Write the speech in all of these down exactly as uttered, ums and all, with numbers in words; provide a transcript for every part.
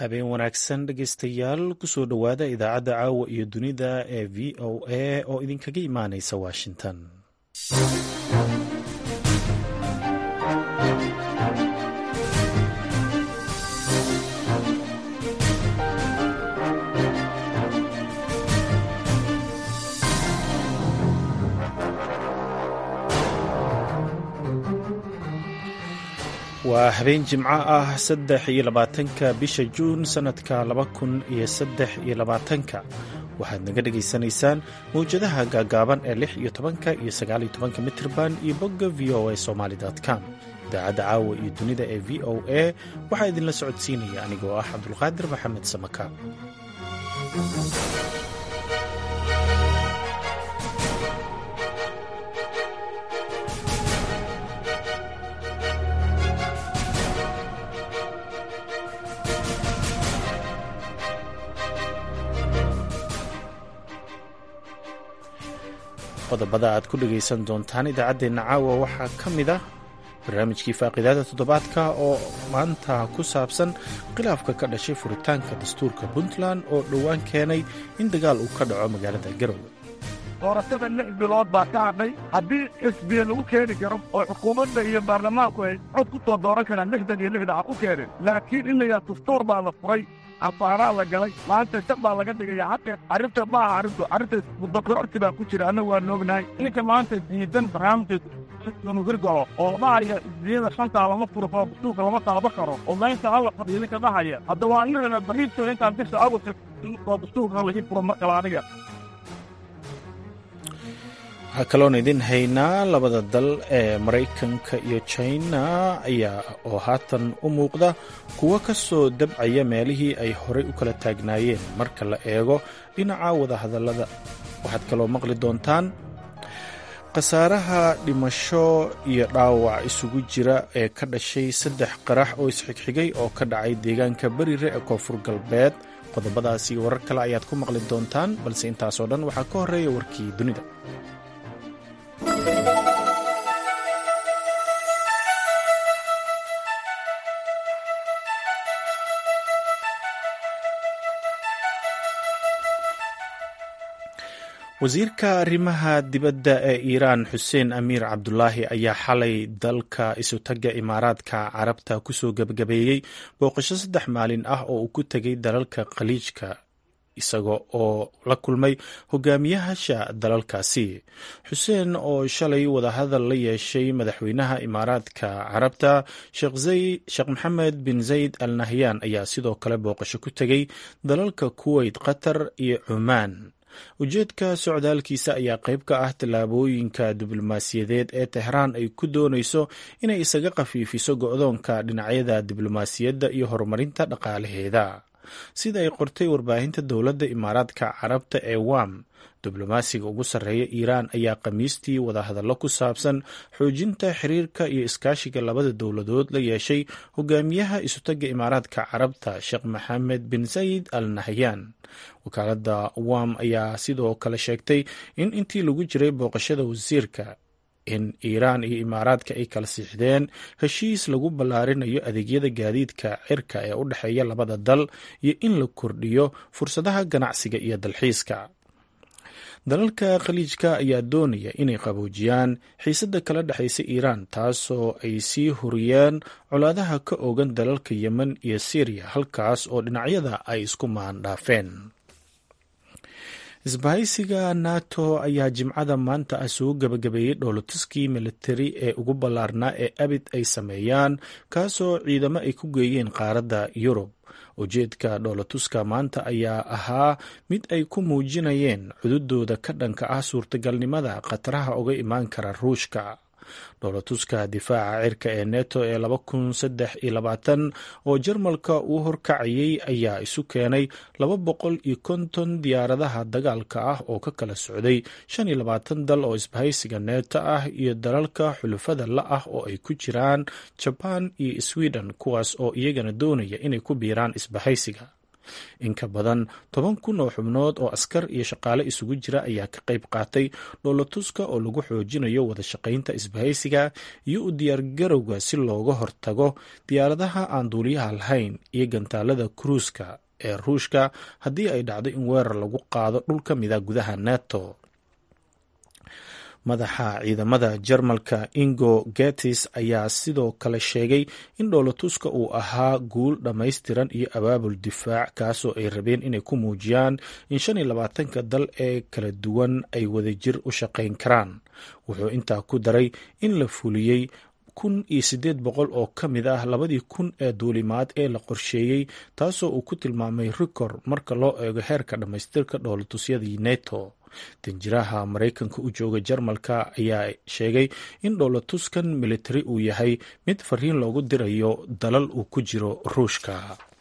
habeen wanaagsan dhegaystayaal kusoo dhowaada idaacadda caawa iyo dunida ee v o a oo idinkaga imaanaysa washington. waa habeen jimco ah saddex iyo labaatanka bisha juun sannadka laba kun iyo saddex iyo labaatanka waxaad naga dhagaysanaysaan mawjadaha gaagaaban ee lix iyo tobanka iyo sagaal iyo tobanka mitirban iyo bogga v o a somaly com. idaacadda caawa iyo dunida ee v o a waxaa idinla socodsiinaya anigoo ah cabdulqaadir maxamed samaka. qodobada aad ku dhegaysan doontaan idaacaddeenna caawa waxaa ka mid ah barnaamijkii faaqidaada toddobaadka oo maanta ku saabsan khilaafka ka dhashay furitaanka dastuurka puntland oo dhowaan keenay in dagaal uu ka dhaco magaalada garowe. doorashada lix bilood baa ka hadhay haddii xisbiya lagu keeni karo oo xukuumadda iyo baarlamaanku ay cod ku soo dooran karaan lixdan iyo lixda ha ku keeneen laakiin in layaa dastuur baa la furay afaaraa la galay maanta shab baa laga dhigaya xaqe arrinta ma aha arrintu arrinta mudakororti baa ku jira annagu waan ognahay ninka maanta diidan barnaamijka hirgalo oo dhahaya xisbiyada shantaa lama furo oo dastuurka lama taaba karo oo maynta alla fadhiyo ninka dhahaya hadda waa inagana bariibto intaan bisha agost oo dastuurka laga furo mar kale aniga. waxaa kaloon idin haynaa labada dal ee maraykanka iyo china ayaa oo haatan u muuqda kuwo ka soo dabcaya meelihii ay horey u kala taagnaayeen marka la eego dhinaca wadahadallada. waxaad kaloo maqli doontaan khasaaraha dhimasho iyo dhaawac isugu jira ee ka dhashay saddex qarax oo isxigxigay oo ka dhacay deegaanka berire ee koonfur galbeed. qodobadaas iyo warar kale ayaad ku maqli doontaan balse intaasoo dhan waxaa ka horreeya warkii dunida. wasiirka arrimaha dibadda ee iiraan xuseen amiir cabdulaahi ayaa xalay dalka isutaga imaaraadka carabta kusoo gebagabeeyey booqasho saddex maalin ah oo uu ku tegay dalalka khaliijka isaga oo la kulmay hogaamiyahasha dalalkaasi. xuseen oo shalay wadahadal la yeeshay madaxweynaha imaaraadka carabta sheekh maxamed bin zayed al nahyan ayaa sidoo kale booqasho ku tegay dalalka kuweyt, qatar iyo cumaan. ujeedka socdaalkiisa ayaa qayb ka ah tallaabooyinka diblomaasiyadeed ee tehraan ay ku doonayso inay isaga khafiifiso go'doonka dhinacyada diblomaasiyadda iyo horumarinta dhaqaalaheeda. sida ay qortay warbaahinta dowladda imaaraadka carabta ee wam, diblomaasiga ugu sarreeya iiraan ayaa khamiistii wadahadallo ku saabsan xoojinta xiriirka iyo iskaashiga labada dowladood la yeeshay hogaamiyaha isutaga imaaraadka carabta sheekh maxamed bin zayed al nahyan. wakaaladda wam ayaa sidoo kale sheegtay in intii lagu jiray booqashada wasiirka in iiraan iyo imaaraadka ay kala siixdeen heshiis lagu ballaarinayo adeegyada gaadiidka cirka ee u dhexeeya labada dal iyo in la kordhiyo fursadaha ganacsiga iyo dalxiiska. dalalka khaliijka ayaa doonaya inay qaboojiyaan xiisadda kala dhexaysa iiraan taasoo ay sii huriyeen colaadaha ka oogan dalalka yemen iyo syriya halkaas oo dhinacyada ay isku maandhaafeen. isbahaysiga nato ayaa jimcada maanta ah soo gebagabeeyey dhoolotuskii militari ee ugu ballaarnaa ee abid ay sameeyaan kaasoo ciidamo ay ku geeyeen qaaradda yurub. ujeedka dhoolotuska maanta ayaa ahaa mid ay ku muujinayeen cududooda ka dhanka ah suurtagalnimada khataraha uga imaan kara ruushka. dhoolotuska difaaca cirka ee neto ee laba kun saddex iyo labaatan oo jarmalka uu horkacayay ayaa isu keenay laba boqol iyo konton diyaaradaha dagaalka ah oo ka kala socday shan iyo labaatan dal oo isbahaysiga neto ah iyo dalalka xulufada la ah oo ay ku jiraan jabaan iyo sweden kuwaas oo iyagana doonaya inay ku biiraan isbahaysiga. in ka badan toban kun oo xubnood oo askar iyo shaqaale isugu jira ayaa ka qayb qaatay dhoolatuska oo lagu xoojinayo wada shaqaynta isbahaysiga iyo u diyaargarowga si looga hortago diyaaradaha aan duuliyaha lahayn iyo gantaalada kruuska ee ruushka haddii ay dhacdo in weerar lagu qaado dhul ka mida gudaha neto. madaxa ciidamada jarmalka Ingo Gettis ayaa sidoo kale sheegay in dhoolatuska uu ahaa guul dhammaystiran iyo abaabul difaac kaasoo ay rabeen inay ku muujiyaan in shan iyo labaatanka dal ee kala duwan ay wadajir u shaqayn karaan. wuxuu intaa ku daray in la fuliyey kun iyo siddeed boqol oo ka mid ah labadii kun ee duulimaad ee la qorsheeyey, taasoo uu ku tilmaamay rikoor marka loo eego heerka dhammaystirka dhoolatusyadii neto. danjiraha maraykanka u jooga jarmalka ayaa sheegay in dhoolatuskan militari uu yahay mid fariin loogu dirayo dalal uu ku jiro ruushka.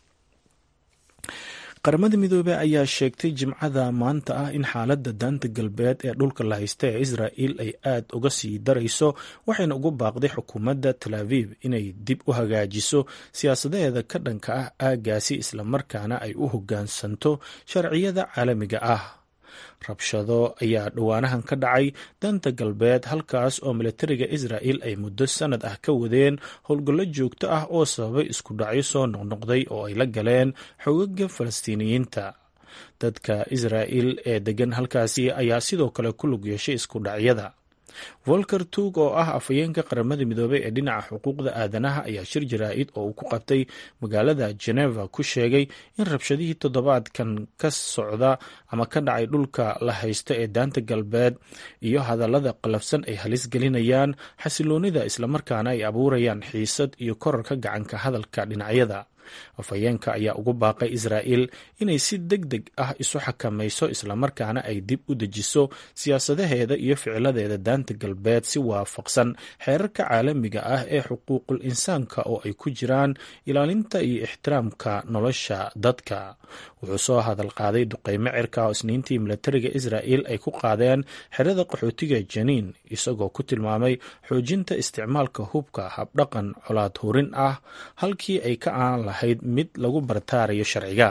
qaramada midoobey ayaa sheegtay jimcada maanta ah in xaaladda daanta galbeed ee dhulka la haysta ee israa'il ay aad uga sii darayso, waxayna ugu baaqday xukuumadda Tel Aviv inay dib u hagaajiso siyaasadaheeda ka dhanka ah aaggaasi islamarkaana ay u hoggaansanto sharciyada caalamiga ah. rabshado ayaa dhowaanahan ka dhacay daanta galbeed halkaas oo militariga israa'il ay muddo sanad ah ka wadeen howlgallo joogto ah oo sababay isku dhacyo soo noqnoqday oo ay la galeen xoogagga falastiiniyiinta. dadka israa'il ee degan halkaasi ayaa sidoo kale ku lug yeeshay isku dhacyada. Volker Turk oo ah afhayeenka qaramada midoobey ee dhinaca xuquuqda aadanaha ayaa shir jaraa'id oo uu ku qabtay magaalada Geneva ku sheegay in rabshadihii toddobaadkan ka socda ama ka dhacay dhulka la haysto ee daanta galbeed iyo hadallada qalafsan ay halis gelinayaan xasiloonida islamarkaana ay abuurayaan xiisad iyo korarka gacanka hadalka dhinacyada. afhayeenka ayaa ugu baaqay israa'il inay si deg deg ah isu xakamayso islamarkaana ay dib u dejiso siyaasadaheeda iyo ficiladeeda daanta galbeed si waafaqsan xeerarka caalamiga ah ee xuquuqul insaanka oo ay ku jiraan ilaalinta iyo ixtiraamka nolosha dadka. wuxuu soo hadal qaaday duqeymo cirka oo isniintii militariga israa'il ay ku qaadeen xerada qaxootiga janiin, isagoo ku tilmaamay xoojinta isticmaalka hubka habdhaqan colaad hurin ah halkii ay ka aan lahayd mid lagu bartaarayo sharciga.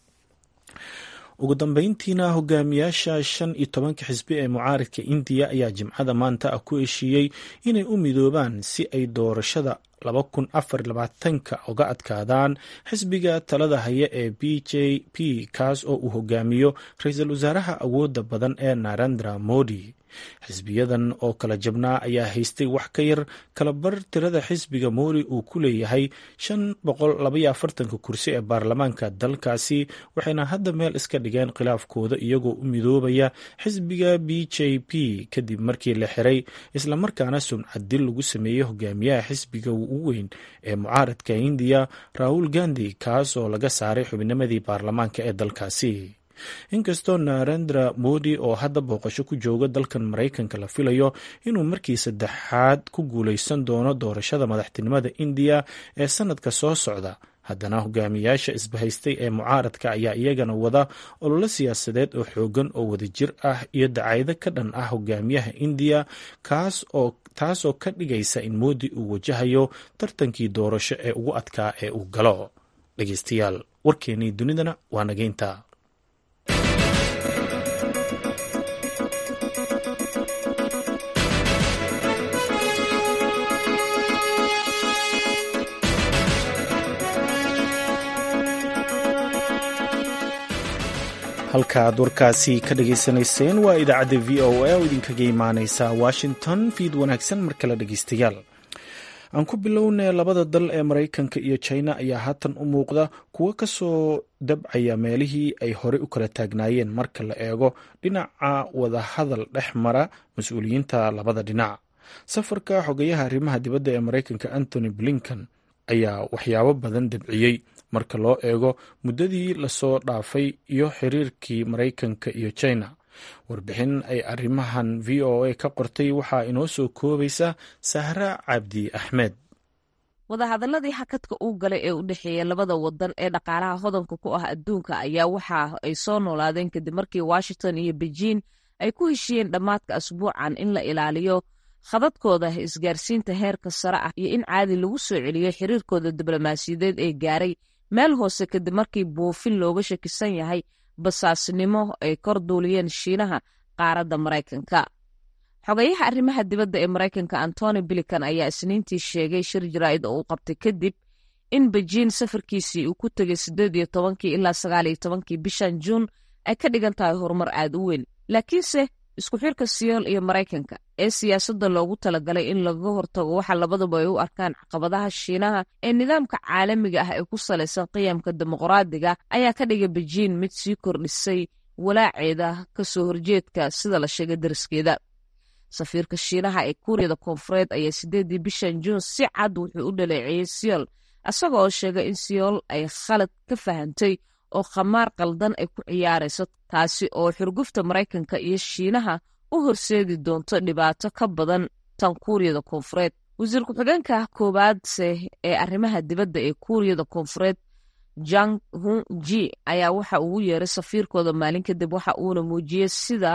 ugu dambeyntiina hogaamiyaasha shan iyo tobanka xisbi ee mucaaridka indiya ayaa jimcada maanta ah ku heshiiyey inay u midoobaan si ay doorashada laba kun afar iyo labaatanka uga adkaadaan xisbiga talada haya ee b j p kaas oo uu hogaamiyo ra-iisul wasaaraha awoodda badan ee Narendra Modi. xisbiyadan oo kala jabnaa ayaa haystay wax ka yar kala bar tirada xisbiga Modi uu ku leeyahay shan boqol laba iyo afartanka kursi ee baarlamaanka dalkaasi, waxayna hadda meel iska dhigeen khilaafkooda iyagoo u midoobaya xisbiga b j p kadib markii la xiray islamarkaana sumcad dil lagu sameeyey hogaamiyaha xisbiga ugu weyn ee mucaaradka Indiya Rahul Gandhi, kaas oo laga saaray xubnimadii baarlamaanka ee dalkaasi. inkastoo Narendra Modi oo hadda booqasho ku jooga dalkan Maraykanka la filayo inuu markii saddexaad ku guuleysan doono doorashada madaxtinimada Indiya ee sanadka soo socda, haddana hogaamiyaasha isbahaystay ee mucaaradka ayaa iyagana wada ololo siyaasadeed oo xoogan oo wadajir ah iyo dacaydo ka dhan ah hogaamiyaha Indiya kaas oo taasoo ka dhigaysa in Modi uu wajahayo tartankii doorasho ee ugu adkaa ee uu galo. dhegeystayaal, warkeenii dunidana waa nageynta. halkaaad warkaasi ka dhageysanayseen waa idaacadda v o a oo idinkaga imaaneysa Washington. fiid wanaagsan mar kale dhegeystayaal. aan ku bilownay labada dal ee Maraykanka iyo China ayaa haatan u muuqda kuwo kasoo dabcaya meelihii ay horey u kala taagnaayeen marka la eego dhinaca wadahadal dhex mara mas-uuliyiinta labada dhinac. safarka xogayaha arrimaha dibadda ee Maraykanka Anthony Blinken ayaa waxyaabo badan dabciyey marka loo eego muddadii lasoo dhaafay iyo xiriirkii Maraykanka iyo China. warbixin ay arrimahan v o a ka qortay waxaa inoo soo koobaysa Sahra Cabdi Axmed. wadahadaladii hakadka uu galay ee u dhexeeya labada wadan ee dhaqaalaha hodanka ku ah adduunka ayaa waxa ay soo noolaadeen kadib markii Washington iyo Beijing ay ku heshiiyeen dhammaadka asbuucan in la ilaaliyo khadadkooda isgaarsiinta heerka sare ah iyo in caadi lagu soo celiyo xiriirkooda diblomaasiyadeed ee gaaray meel hoose kadib markii buufin looga shakisan yahay basaasnimo ay kor duuliyeen shiinaha qaaradda maraykanka. xogayaha arrimaha dibadda ee maraykanka antony blinken ayaa isniintii sheegay shir jaraa'id oo uu qabtay kadib in bejiin safarkiisii uu ku tegay siddeed iyo tobankii ilaa sagaal iyo tobankii bishan juun ay ka dhigan tahay horumar aad u weyn, laakiinse isku xirka siyool iyo maraykanka ee siyaasadda loogu talagalay in laga hortago waxa labaduba ay u arkaan caqabadaha shiinaha ee nidaamka caalamiga ah ee ku salaysan qiyamka dimuqraadiga ayaa ka dhigay bejiin mid sii kordhisay walaaceeda ka soo horjeedka sida la sheegay dariskeeda. safiirka shiinaha ee kuuriyada koonfureed ayaa siddeedii bishan juun si cad wuxuu u dhaleeceeyey siyool, isaga oo sheegay in siyool ay khalad ka fahantay oo khamaar qaldan ay ku ciyaarayso, taasi oo xurgufta maraykanka iyo shiinaha u horseedi doonto dhibaato ka badan tan kuuriyada koonfureed. wasiir ku-xigeenka koowaadse ee arrimaha dibadda ee kuuriyada koonfureed jang hun ji ayaa waxa ugu yeeray safiirkooda maalin kadib waxa uuna muujiyey sida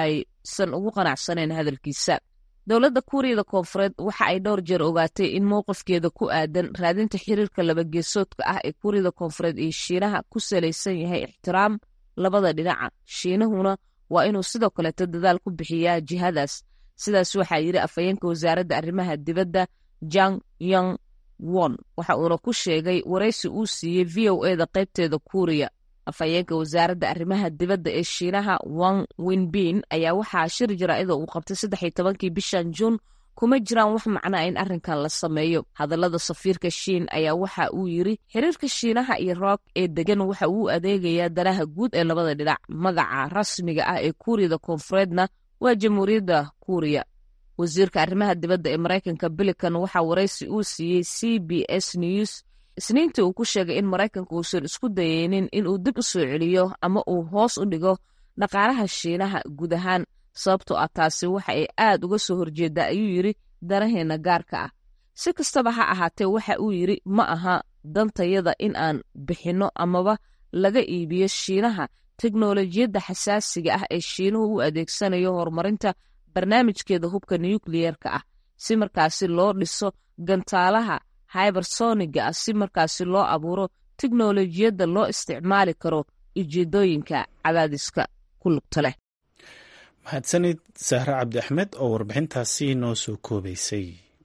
aysan ugu qanacsanayn hadalkiisa. dowladda kuuriyada koonfureed waxa ay dhowr jeer ogaatay in mowqifkeeda ku aadan raadinta xiriirka labageesoodka ah ee kuuriyada koonfureed iyo shiinaha ku salaysan yahay ixtiraam labada dhinaca. shiinahuna waa inuu sidoo kaleeto dadaal ku bixiyaa jihadaas. sidaas waxaa yidhi afhayeenka wasaaradda arrimaha dibadda jang yong won, waxa uuna ku sheegay waraysi uu siiyey v o eda qaybteeda kuuriya. afhayeenka wasaaradda arrimaha dibadda ee shiinaha wang winbin ayaa waxaa shir jaraa'ida uu qabtay saddex iyo tobankii bishan juun kuma jiraan wax macnaa in arrinkan la sameeyo. hadallada safiirka shiin ayaa waxa uu yidhi xiriirka shiinaha iyo roog ee degan waxa uu adeegayaa danaha guud ee labada dhinac. magaca rasmiga ah ee kuuriyada koonfureedna waa jamhuuriyadda kuuriya. wasiirka arrimaha dibadda ee maraykanka blinken waxaa waraysi uu siiyey c b s news isniintii uu ku sheegay in maraykanka uusan isku dayeynin inuu dib u soo celiyo ama uu hoos u dhigo dhaqaalaha shiinaha guud ahaan, sababtoo ah taasi waxa ay aad uga soo horjeedaa ayuu yidhi danaheenna gaarka ah. si kastaba ha ahaatee waxa uu yidhi ma aha dantayada in aan bixinno amaba laga iibiyo shiinaha teknolojiyadda xasaasiga ah ee shiinuhu u adeegsanayo horumarinta barnaamijkeeda hubka nukliyeerka ah si markaasi loo dhiso gantaalaha hybersoniga ah si markaasi loo abuuro teknolojiyadda loo isticmaali karo ujeedooyinka cadaadiska ku lugta leh. mahadsanid sahre cabdi axmed oo warbixintaasi noo soo koobaysay.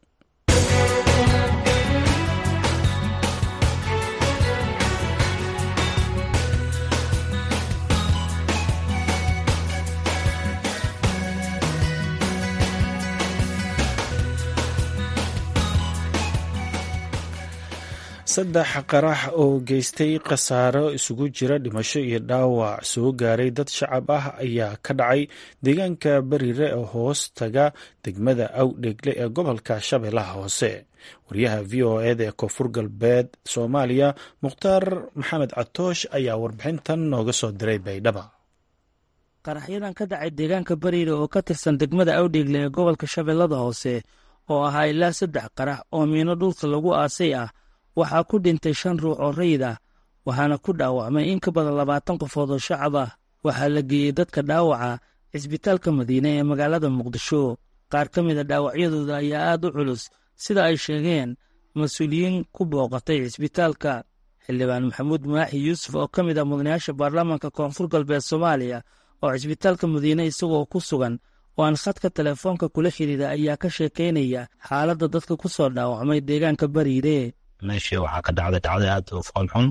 saddex qarax oo geystay khasaaro isugu jira dhimasho iyo dhaawac soo gaaray dad shacab ah ayaa ka dhacay deegaanka bariire ee hoos taga degmada awdheegle ee gobolka shabeellaha hoose. wariyaha v o eda ee koonfur galbeed soomaaliya mukhtaar maxamed catoosh ayaa warbixintan nooga soo diray baydhaba. qaraxyadan ka dhacay deegaanka bariire oo ka tirsan degmada awdheegle ee gobolka shabeellada hoose oo ahaa ilaa saddex qarax oo miino dhulka lagu aasay ah waxaa ku dhintay shan ruux oo rayid ah, waxaana ku dhaawacmay in ka badan labaatan qofood oo shacab ah. waxaa la geeyey dadka dhaawaca cisbitaalka madiine ee magaalada muqdisho. qaar ka mid a dhaawacyadooda ayaa aad u culus sida ay sheegeen mas-uuliyiin ku booqatay cisbitaalka. xildhibaan maxamuud maaxi yuusuf oo ka mid ah mudanayaasha baarlamaanka koonfur galbeed soomaaliya oo cisbitaalka madiine isagoo ku sugan oo aan khadka telefoonka kula xidhiida ayaa ka sheekaynaya xaaladda dadka ku soo dhaawacmay deegaanka bariire. meeshii waxaa ka dhacday dhacday aad u foolxun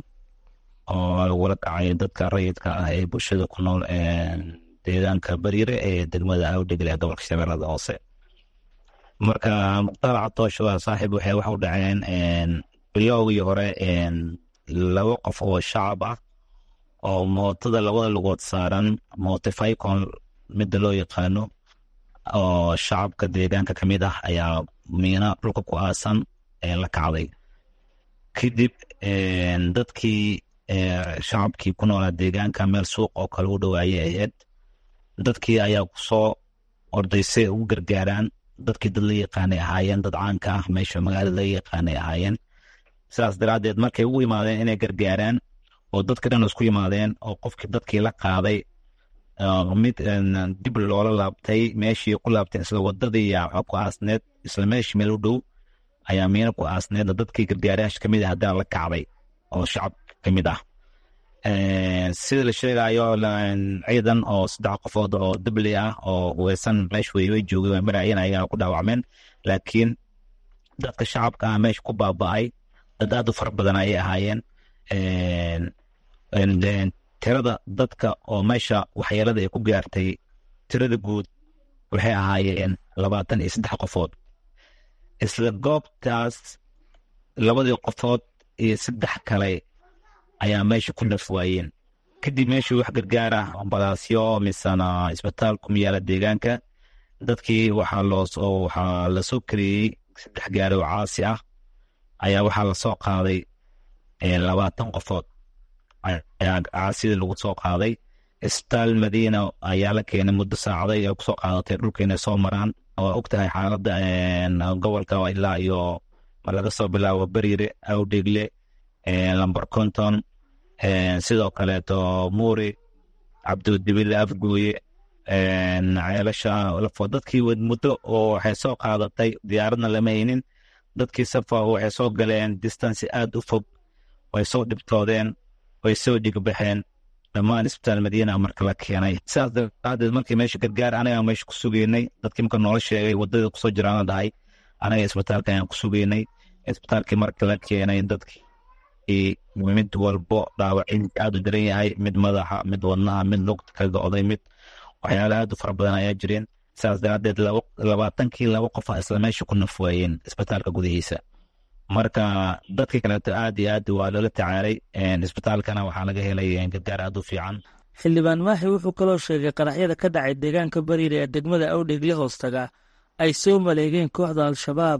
oo lagula dhacay dadka rayidka ah ee bulshada ku nool deegaanka bariire ee degmada awdheegle ee gobolka shabeellada hoose. marka mukhtaar catoosh waa saaxiib waxay wax u dhaceen bilyowgii hore laba qof oo shacab ah oo mootada labada lugood saaran motifycon midda loo yaqaano oo shacabka deegaanka ka mid ah ayaa miina dhulka ku aasan la kacday. kadib dadkii shacabkii ku noolaa deegaanka meel suuq oo kale u dhawaayay ahayd, dadkii ayaa kusoo ordaysay ugu gargaaraan. dadkii dad la yaqaanay ahaayeen, dad caanka ah meesha magaalada la yaqaanay ahaayeen. sidaas daraaddeed markay ugu yimaadeen inay gargaaraan oo dadka dhan isku yimaadeen oo qofkii dadkii la qaaday mid dib loola laabtay meeshii ku laabtay isla wadadii yaa ku aasneed isla meeshii meel u dhow ayaa miina ku aasneed. dadkii gargaarayaasha ka mid ah haddana la kacday oo shacab ka mid ah sida la sheegayo ciidan oo saddex qofood oo dabli ah oo weesan meesha way joogay marayeen ayaa ku dhaawacmeen laakiin dadka shacabka ah meesha ku baaba'ay dad aad u fara badan ayay ahaayeen tirada dadka oo meesha waxyeelada ay ku gaartay tirada guud waxay ahaayeen labaatan iyo saddex qofood isla goobtaas labadii qofood iyo saddex kale ayaa meesha ku naf waayeen kadib meeshii wax gargaar ah ambalaasyo misana isbitaal ku yaala deegaanka dadkii waxaa loo waxaa la soo kariyey saddex gaari oo caasi ah ayaa waxaa la soo qaaday labaatan qofood ayaa caasida lagu soo qaaday isbitaal madiina ayaa la keenay muddo saacaday ay kusoo qaadatay dhulka inay soo maraan oo og tahay xaaladda gobolka ilaa iyo laga soo bilaabo bariire awdhegle lambar konton sidoo kaleeto muuri cabdidibile afgooye ceelasha lafo dadkii muddo oo waxay soo qaadatay diyaaradna lama haynin dadkii safa waxay soo galeen distance aad u fog way soo dhibtoodeen way soo dhigbaxeen dhammaan isbitaal madiina marka la keenay sidaas daraadeed markii meesha gargaar anaga meesha ku sugeynay dadkii marka noola sheegay wadada kusoo jiraana dhahay anaga isbitaalka ayaan ku sugeynay isbitaalkii marka la keenay dadkii mid walbo dhaawacin aad u daran yahay mid madaxa mid wadnaha mid lugta ka go'day mid waxyaalo aad u fara badan ayaa jireen sidaas daraadeed labaatankii laba qof isla meesha ku naf waayeen isbitaalka gudihiisa marka dadkii kaleeto aad iyo aad waa loola tacaalay isbitaalkana waxaa laga helay gargaar aad u fiican xildhibaan maaxi wuxuu kaloo sheegay qaraxyada ka dhacay deegaanka bariire ee degmada awdhegle hoostaga ay soo maleegeen kooxda al-shabaab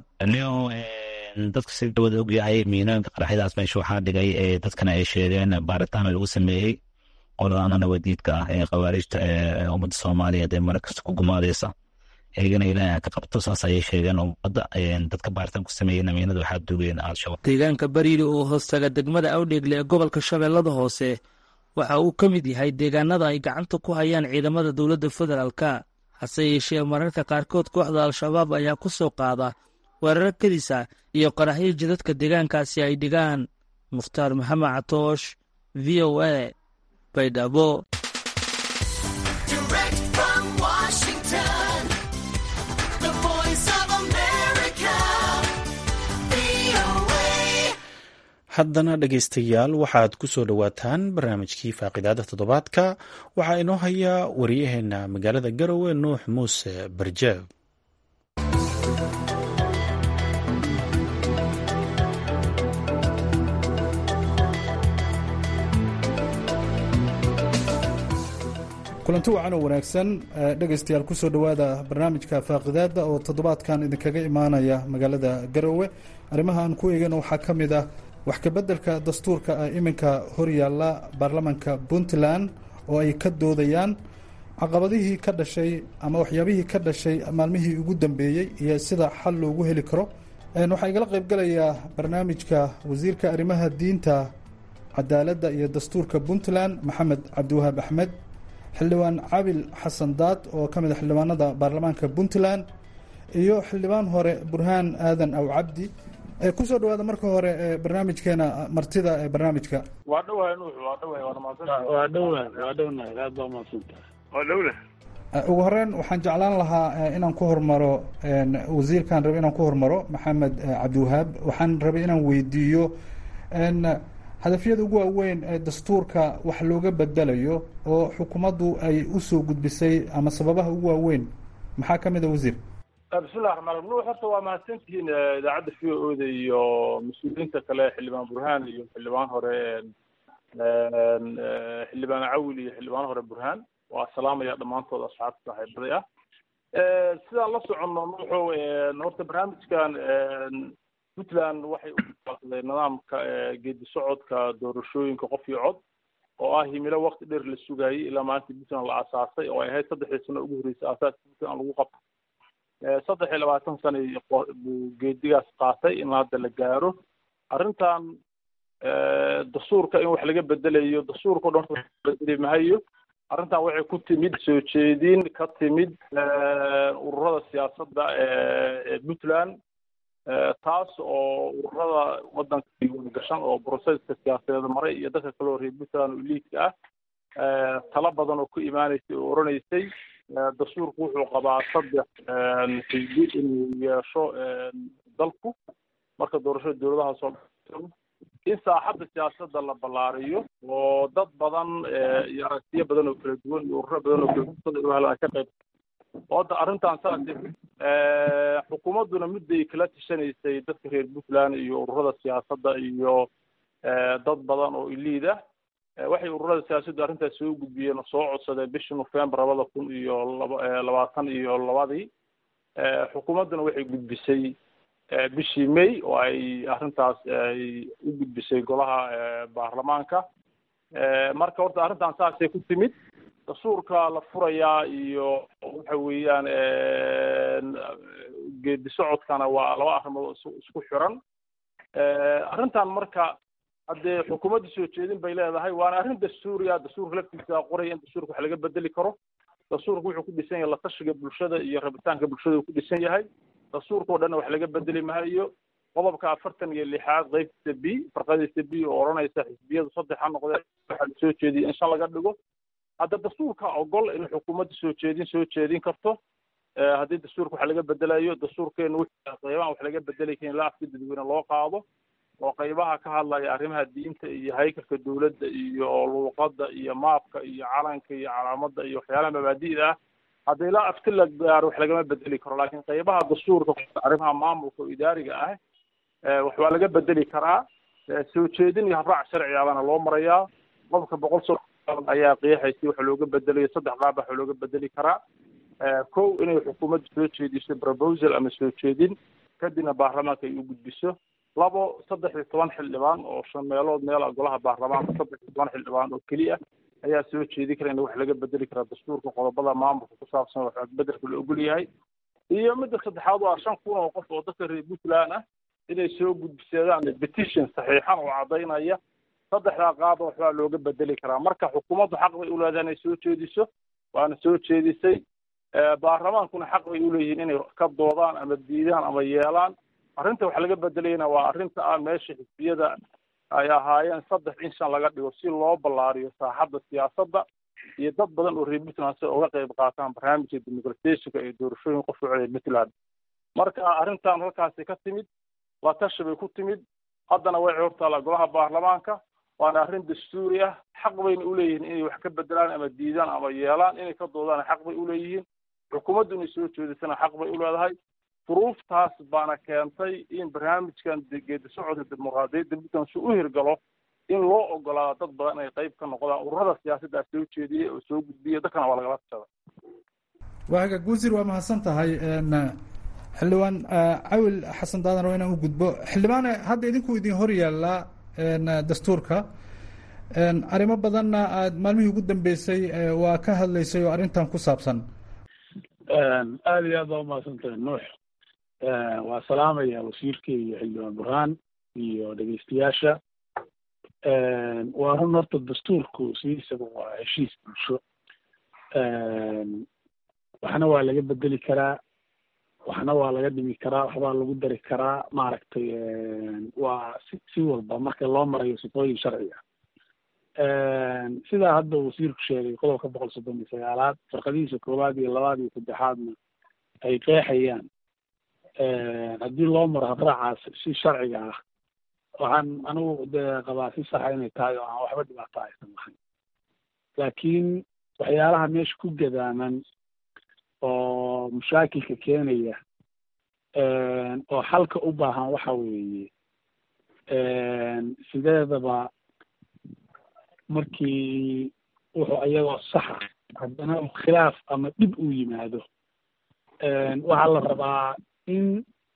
dadka si dhawada ogyahay miinooyinka qaraxyadaas meesha waxaa dhigay dadkana ay sheegeen baaritaan lagu sameeyey qoladaana nabadiidka ah ee khawaarijta ee ummadda soomaaliyeed ee markasta ku gumaadeysa eegana ilaahay ka qabto saas ayay sheegeen ummadda dadka baaritaan ku sameeyey miinada waxaa dugeen al-shabaab deegaanka bariire oo hoostaga degmada awdhegle ee gobolka shabeellada hoose waxa uu ka mid yahay deegaanada ay gacanta ku hayaan ciidamada dowladda federaalka hase yeeshee mararka qaarkood kooxda al-shabaab ayaa ku soo qaada weeraro kadisa iyo qaraxyo jidadka deegaankaasi ay dhigaan mukhtaar maxamed catoosh v o a baydhabo haddana dhegaystayaal waxaad ku soo dhowaataan barnaamijkii faaqidaada toddobaadka waxaa inoo hayaa wariyaheenna magaalada garowe nuux muuse barjeeb kulanti wacan oo wanaagsan dhegaystayaal kusoo dhowaada barnaamijka faaqidaada oo toddobaadkan idinkaga imaanaya magaalada garowe arrimaha aan ku eegana waxaa ka mid ah wax kabeddelka dastuurka ah iminka horyaalla baarlamanka puntland oo ay ka doodayaan caqabadihii ka dhashay ama waxyaabihii ka dhashay maalmihii ugu dambeeyey iyo sida xal loogu heli karo waxaa igala qaybgalayaa barnaamijka wasiirka arrimaha diinta cadaaladda iyo dastuurka puntland maxamed cabdiwahaab axmed xildhibaan cabil xasan daad oo ka mid a xildhibaanada baarlamaanka puntland iyo xildhibaan hore burhaan aadan aw cabdi kusoo dhawaada marka hore barnaamijkeena martida ee barnaamijka waa dhowahay nuux waa dhowahay waa mahadsantahay waa dhowahay waa dhownahay aad baa mahadsantahay waa dhowna ugu horeyn waxaan jeclaan lahaa inaan ku hormaro wasiirkaan rabay inaan ku hormaro maxamed cabdiwahaab waxaan rabay inaan weydiiyo hadafyada ugu waaweyn ee dastuurka wax looga bedelayo oo xukuumaddu ay u soo gudbisay ama sababaha ugu waaweyn maxaa ka mid a wasiir bismillahi raxmaan raxiim nuux horta waa mahadsantihiin idaacadda v o da iyo mas-uuliyiinta kale xildhibaan burhaan iyo xildhibaan hore xildhibaan cawil iyo xildhibaan hore burhaan waa salaamaya dhammaantood asxaabta saaxiibaday ah sidaan la soconno nuuxow horta barnaamijkan puntland waxay u baaqday nidaamka geedi socodka doorashooyinka qof iyo cod oo ah himilo waqti dheer la sugayay ilaa maalintii puntland la aasaasay oo ay ahayd saddexdii sano ugu horreysay aasaaska puntland lagu qabto saddex iyo labaatan sana buu geedigaas qaatay in hadda la gaaro arrintan dastuurka in wax laga bedelayo dastuurka o dhan wax bedeli mahayo arrintan waxay ku timid soo jeedin ka timid ururada siyaasadda ee puntland taas oo ururada waddanka gashan oo broseska siyaasadeed maray iyo dadka kale oo reer puntland oo liidka ah tala badan oo ku imaanaysay oo oranaysay dastuurku wuxuu qabaa saddex xisbi inuu yeesho dalku marka doorashada dowladaha soo in saaxadda siyaasadda la ballaariyo oo dad badan iyo aragtiyo badan oo kala duwan iyo ururo badan oo kala duwan ay ka qayb wada arrintan saas xukuumadduna midday kala tashanaysay dadka reer puntland iyo ururada siyaasadda iyo dad badan oo iliid ah waxay ururada siyaasaddu arrintaas soo gudbiyeen oo soo codsadeen bishii November labada kun iyo labaatan iyo labadii xukuumadduna waxay gudbisay bishii May oo ay arrintaas ay u gudbisay golaha baarlamaanka marka horta arrintan saasay ku timid dastuurka la furayaa iyo waxa weeyaan geedi socodkana waa laba arrimood isku xiran arrintan marka haddee xukuumadda soo jeedin bay leedahay waana arrin dastuuriya dastuurka laftiisa qoraya in dastuurka wax laga bedeli karo dastuurka wuxuu ku dhisan yahay la tashiga bulshada iyo rabitaanka bulshada uu ku dhisan yahay dastuurka oo dhan wax laga bedeli maayo qodobka afartan iyo lixaad qaybta b farqadiisa b oo oranaysa xisbiyadu saddex ha noqdeen waxa la soo jeediyay in shan laga dhigo hadda dastuurka ogol in xukuumadda soo jeedin soo jeedin karto haddii dastuurka wax laga bedelayo dastuurkeenu wuxuu qaybaha wax laga bedeli karin la afka dadweyne loo qaado oo qaybaha ka hadlaya arrimaha diinta iyo haykalka dowladda iyo luuqadda iyo maabka iyo calanka iyo calaamadda iyo waxyaalaha mabaadi'da ah haddii la afti la gaaro wax lagama bedeli karo laakiin qaybaha dastuurka arrimaha maamulka oo idaariga ah wax waa laga bedeli karaa soo jeedin iyo habraac sharciyaabana loo marayaa qofka boqol soo ayaa qiyaxaysay waxa looga bedelayo saddex qaab waxa looga bedeli karaa kow inay xukuumaddu soo jeediso proposal ama soo jeedin kadibna baarlamaanka ay u gudbiso labo saddex iyo toban xildhibaan oo shan meelood meel golaha baarlamaanka saddex iyo toban xildhibaan oo keliya ayaa soo jeedi kara in wax laga bedeli kara dastuurka qodobada maamulka ku saabsan wax bedelka la ogol yahay iyo midda saddexaad waa shan kun oo qof oo dadka reer puntland ah inay soo gudbisadaan petition saxiixan oo cadaynaya saddexdaa qaab waxbaa looga bedeli karaa marka xukuumaddu xaq bay u leedahay inay soo jeediso waana soo jeedisay baarlamaankuna xaq bay u leeyihiin inay ka doodaan ama diidaan ama yeelaan arrinta wax laga bedelayna waa arrinta ah meesha xisbiyada ay ahaayeen saddex in shan laga dhigo si loo ballaariyo saaxadda siyaasadda iyo dad badan oo reer puntland si uga qayb qaataan barnaamijka dimuqrateeshinka ee doorashooyin qof socday puntland marka arrintan halkaasi ka timid waa tashi bay ku timid haddana way hortaala golaha baarlamaanka waana arrin dastuuri ah xaq bayna u leeyihiin inay wax ka bedelaan ama diidaan ama yeelaan inay ka doodaan xaq bay u leeyihiin xukuumaddu inay soo jeedisana xaq bay u leedahay duruuftaas baana keentay in barnaamijkan geedi socodka dimuqraadiyadda puntland si u hirgalo in loo ogolaado dad badan inay qayb ka noqdaan ururada siyaasadda soo jeediyey oo soo gudbiyey dadkana waa lagala tashada waaga guusir waa mahadsan tahay xildhibaan cawil xasan daadan waa inaan u gudbo xildhibaane hadda idinku idin hor yaallaa dastuurka arrimo badanna aad maalmihii ugu dambeysay waa ka hadlaysay oo arrintan ku saabsan aada iyo aad baa umahadsan tahay nuux waa salaamaya wasiirka iyo xildhibaan burhaan iyo dhegeystayaasha waa run horta dastuurku sidiisaba waa heshiis bulsho waxna waa laga bedeli karaa waxna waa laga dhimi karaa waxbaa lagu dari karaa maaragtay waa si si walba marka loo marayo sifooyin sharciga sidaa hadda wasiirku sheegay qodobka boqol soddon iyo sagaalaad farqadihiisa koowaad iyo labaad iyo saddexaadna ay qeexayaan haddii loo maro habraacaas si sharciga ah waxaan anigu dee qabaa si saxa inay tahay oo aan waxba dhibaato aysan lahayn laakiin waxyaalaha meesha ku gadaaman oo mushaakilka keenaya oo xalka u baahan waxa weeye sideedaba markii wuxuu ayagoo saxa haddana khilaaf ama dhib uu yimaado waxaa la rabaa in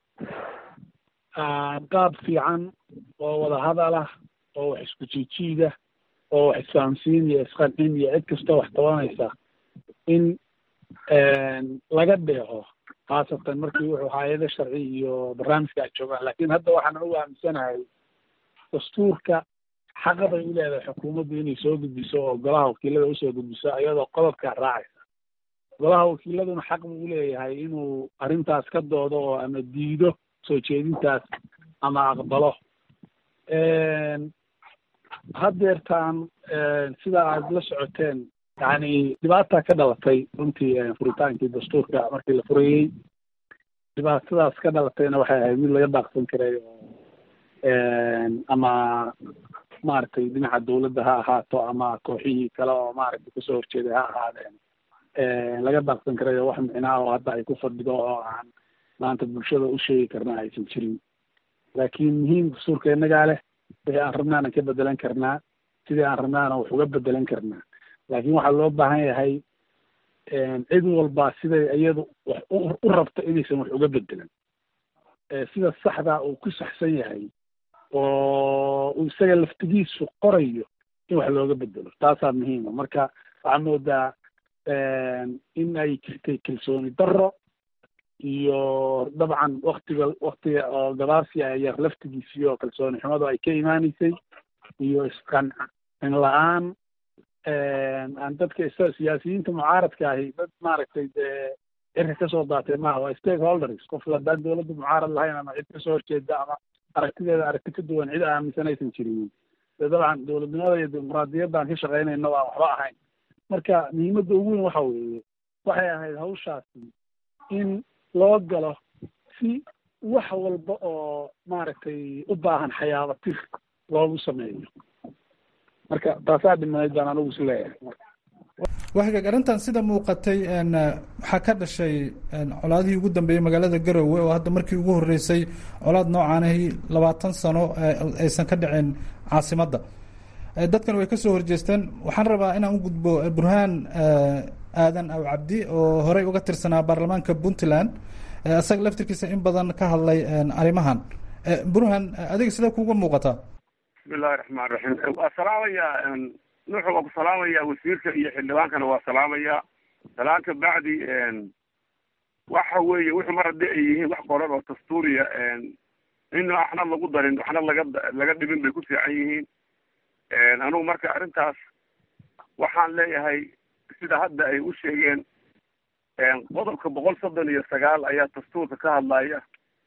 qaab fiican oo wada hadal ah oo wax isku jiijiida oo wax isfahamsiin iyo isqancin iyo cid kastoo wax tabanaysa in laga dheeco khaasatan markii wuxuu hay-ada sharci iyo barnaamijka ay joogaan laakiin hadda waxaan ugu aaminsanahay dastuurka xaqa bay u leedahay xukuumaddu inay soo gudbiso oo golaha wakiilada usoo gudbiso iyadoo qodobkaa raacaysa golaha wakiiladuna xaq buu u leeyahay inuu arrintaas ka doodo oo ama diido soo jeedintaas ama aqbalo. haddeertaan sida aad la socoteen yani dhibaataa ka dhalatay runtii furitaankii dastuurka markii la furayey. dhibaatadaas ka dhalatayna waxay ahayd mid laga daaqsan karay oo ama maaragtay dhinaca dawladda ha ahaato ama kooxihii kale oo maaragtay kasoo horjeeday ha ahaadeen laga daaqsan karay oo wax micnaa oo hadda ay ku fadhido oo aan maanta bulshada u sheegi karna aysan jirin. laakiin muhiim dastuurka innagaa leh, wixii aan rabnaana ka bedelan karnaa, sidii aan rabnaana wax uga bedelan karnaa. laakiin waxaa loo baahan yahay cid walba siday iyadu wax u rabto inaysan wax uga bedelan, sida saxdaa uu ku saxsan yahay oo uu isaga laftigiisu qorayo in wax looga bedelo. taasaa muhiima. marka waxaa moodaa in ay jirtay kalsooni darro iyo dabcan waktiga waktiga oo gabaabsi ayar laftigiisii oo kalsooni xumadu ay ka imaanaysay iyo isqancin la-aan aan dadka siyaasiyiinta mucaaradka ahi dad maaragtay cirka kasoo daatay maaha, waa stakeholders. qof haddaan dawladda mucaarad lahayn ama cid kasoo horjeeda ama aragtideeda aragti ka duwan cid aaminsan aysan jirin, de dabcan dawladnimada iyo dimuqraadiyaddan ka shaqaynayna waan waxba ahayn. marka muhiimadda ugu weyn waxa weeye waxay ahayd hawshaasi in loo galo si wax walba oo maaragtay u baahan xayaaba tir loogu sameeyo. marka taasaa dhimayd baan anigu is leeyahay. wahagaag arrintan sida muuqatay waxaa ka dhashay colaadihii ugu dambeeyey magaalada Garowe oo hadda markii ugu horreysay colaad noocan ahi labaatan sano aysan ka dhicin caasimadda. dadkan way ka soo horjeesteen. waxaan rabaa inaan u gudbo Burhaan Aadan Aw Cabdi oo horey uga tirsanaa baarlamaanka Puntland, isaga laftirkiisa in badan ka hadlay arrimahan. Burhaan, adiga sidee kuuga muuqataa? bismillahi raxmaan raxiim. waa salaamayaa nuuxu, waa ku salaamayaa wasiirka iyo xildhibaankana waa salaamayaa. salaanka bacdi waxa weeye wuxuu mar haddii ay yihiin wax qoran oo dastuuriya in waxna lagu darin waxna laga laga dhibin bay ku fiican yihiin. anugu marka arrintaas waxaan leeyahay sida hadda ay u sheegeen qodobka boqol soddon iyo sagaal ayaa dastuurka ka hadlaya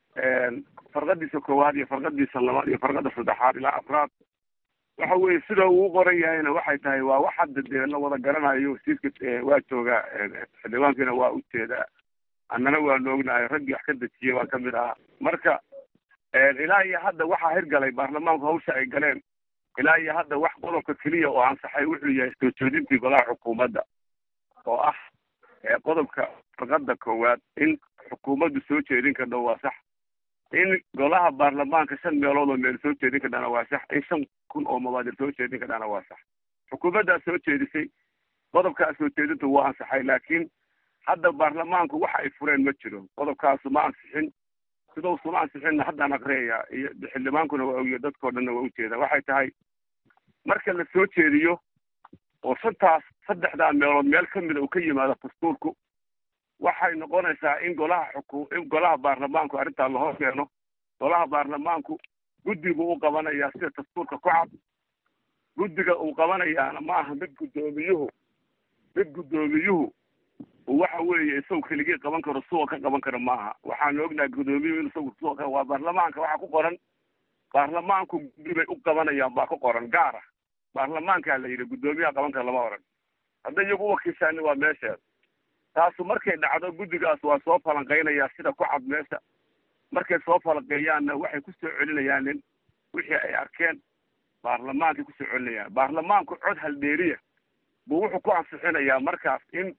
farqadiisa koowaad iyo farqadiisa labaad iyo farqada saddexaad ilaa afraad. waxa weeye sida uu qoran yahayna waxay tahay waa wax hadda dee la wada garanayo. wasiirka waa joogaa, xildhibaankiina waa u jeedaa, annana waanu ognahay raggii wax ka dejiyey waa kamid ahaa. marka ilaa iyo hadda waxaa hirgalay baarlamaanku hawsha ay galeen. ilaa iyo hadda wax qodobka keliya oo ansaxay wuxuu yahay soo jeedintii golaha xukuumadda oo ah qodobka farqada koowaad in xukuumaddu soo jeedin karna waa sax, in golaha baarlamaanka shan meelood oo meel soo jeedin karnana waa sax, in shan kun oo mabaadir soo jeedin karnana waa sax. xukuumaddaa soo jeedisay qodobkaas soo jeedinta waa ansaxay, laakiin hadda baarlamaanku waxa ay fureen ma jiro. qodobkaasu ma ansixin, sidousuma ansixinna haddaan aqriyayaa iyo xildhibaankuna waa ogiyo dadkao dhanna waa ujeedaa. waxay tahay marka la soo jeediyo oo shantaas saddexdaa meelood meel ka mida uu ka yimaado dastuurku, waxay noqonaysaa in golaha xuku in golaha baarlamaanku arrintaa lahor keeno. golaha baarlamaanku guddigu u qabanayaa sida dastuurka ku cad. guddiga uu qabanayaana ma aha mid guddoomiyuhu mid guddoomiyuhu waxa weeye isagu keligii qaban karo suuqa ka qaban karo maaha. waxaanu ognahay guddoomiyuhu in isagu suuqa waa baarlamaanka. waxaa ku qoran baarlamaanku guddi bay u qabanayaan baa ku qoran gaara. baarlamaankaa la yidhi guddoomiyaha qaban kara lama oran. hadday iyagu u wakiishaani waa meesheeda. taasu markay dhacdo guddigaas waa soo falanqeynayaa sida ku cad meesha. markay soo falanqeeyaanna waxay ku soo celinayaan in wixii ay arkeen baarlamaankay kusoo celinayaan. baarlamaanku cod haldheeriya buu wuxuu ku ansixinayaa markaas in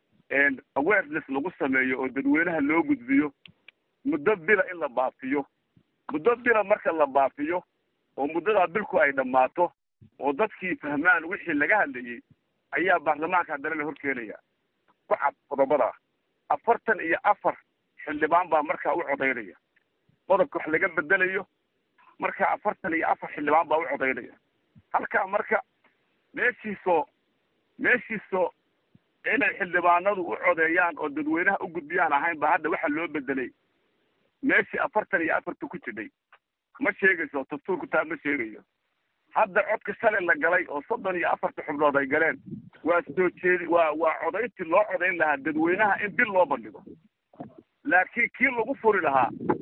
awareness lagu sameeyo oo dadweynaha loo gudbiyo muddo bila in la baafiyo. muddo bila marka la baafiyo oo muddadaa bilku ay dhammaato oo dadkii fahmaan wixii laga hadlayey ayaa baarlamaanka haddana la horkeenaya ku cad qodobadaa. afartan iyo afar xildhibaan baa markaa u codaynaya. qodobka wax laga bedelayo markaa afartan iyo afar xildhibaan baa u codaynaya. halkaa marka meeshiisoo meeshiisoo inay xildhibaanadu u codeeyaan oo dadweynaha u gudbiyaan ahayn baa hadda waxa loo bedelay meeshii afartan iyo afarta ku jidhay. ma sheegayso dastuurku taa ma sheegayo. hadda codka shalay la galay oo soddon iyo afarta xubnood ay galeen waa soo jeedi waa waa codayntii loo codayn lahaa dadweynaha in bil loo bandhigo. laakiin kii lagu furi lahaa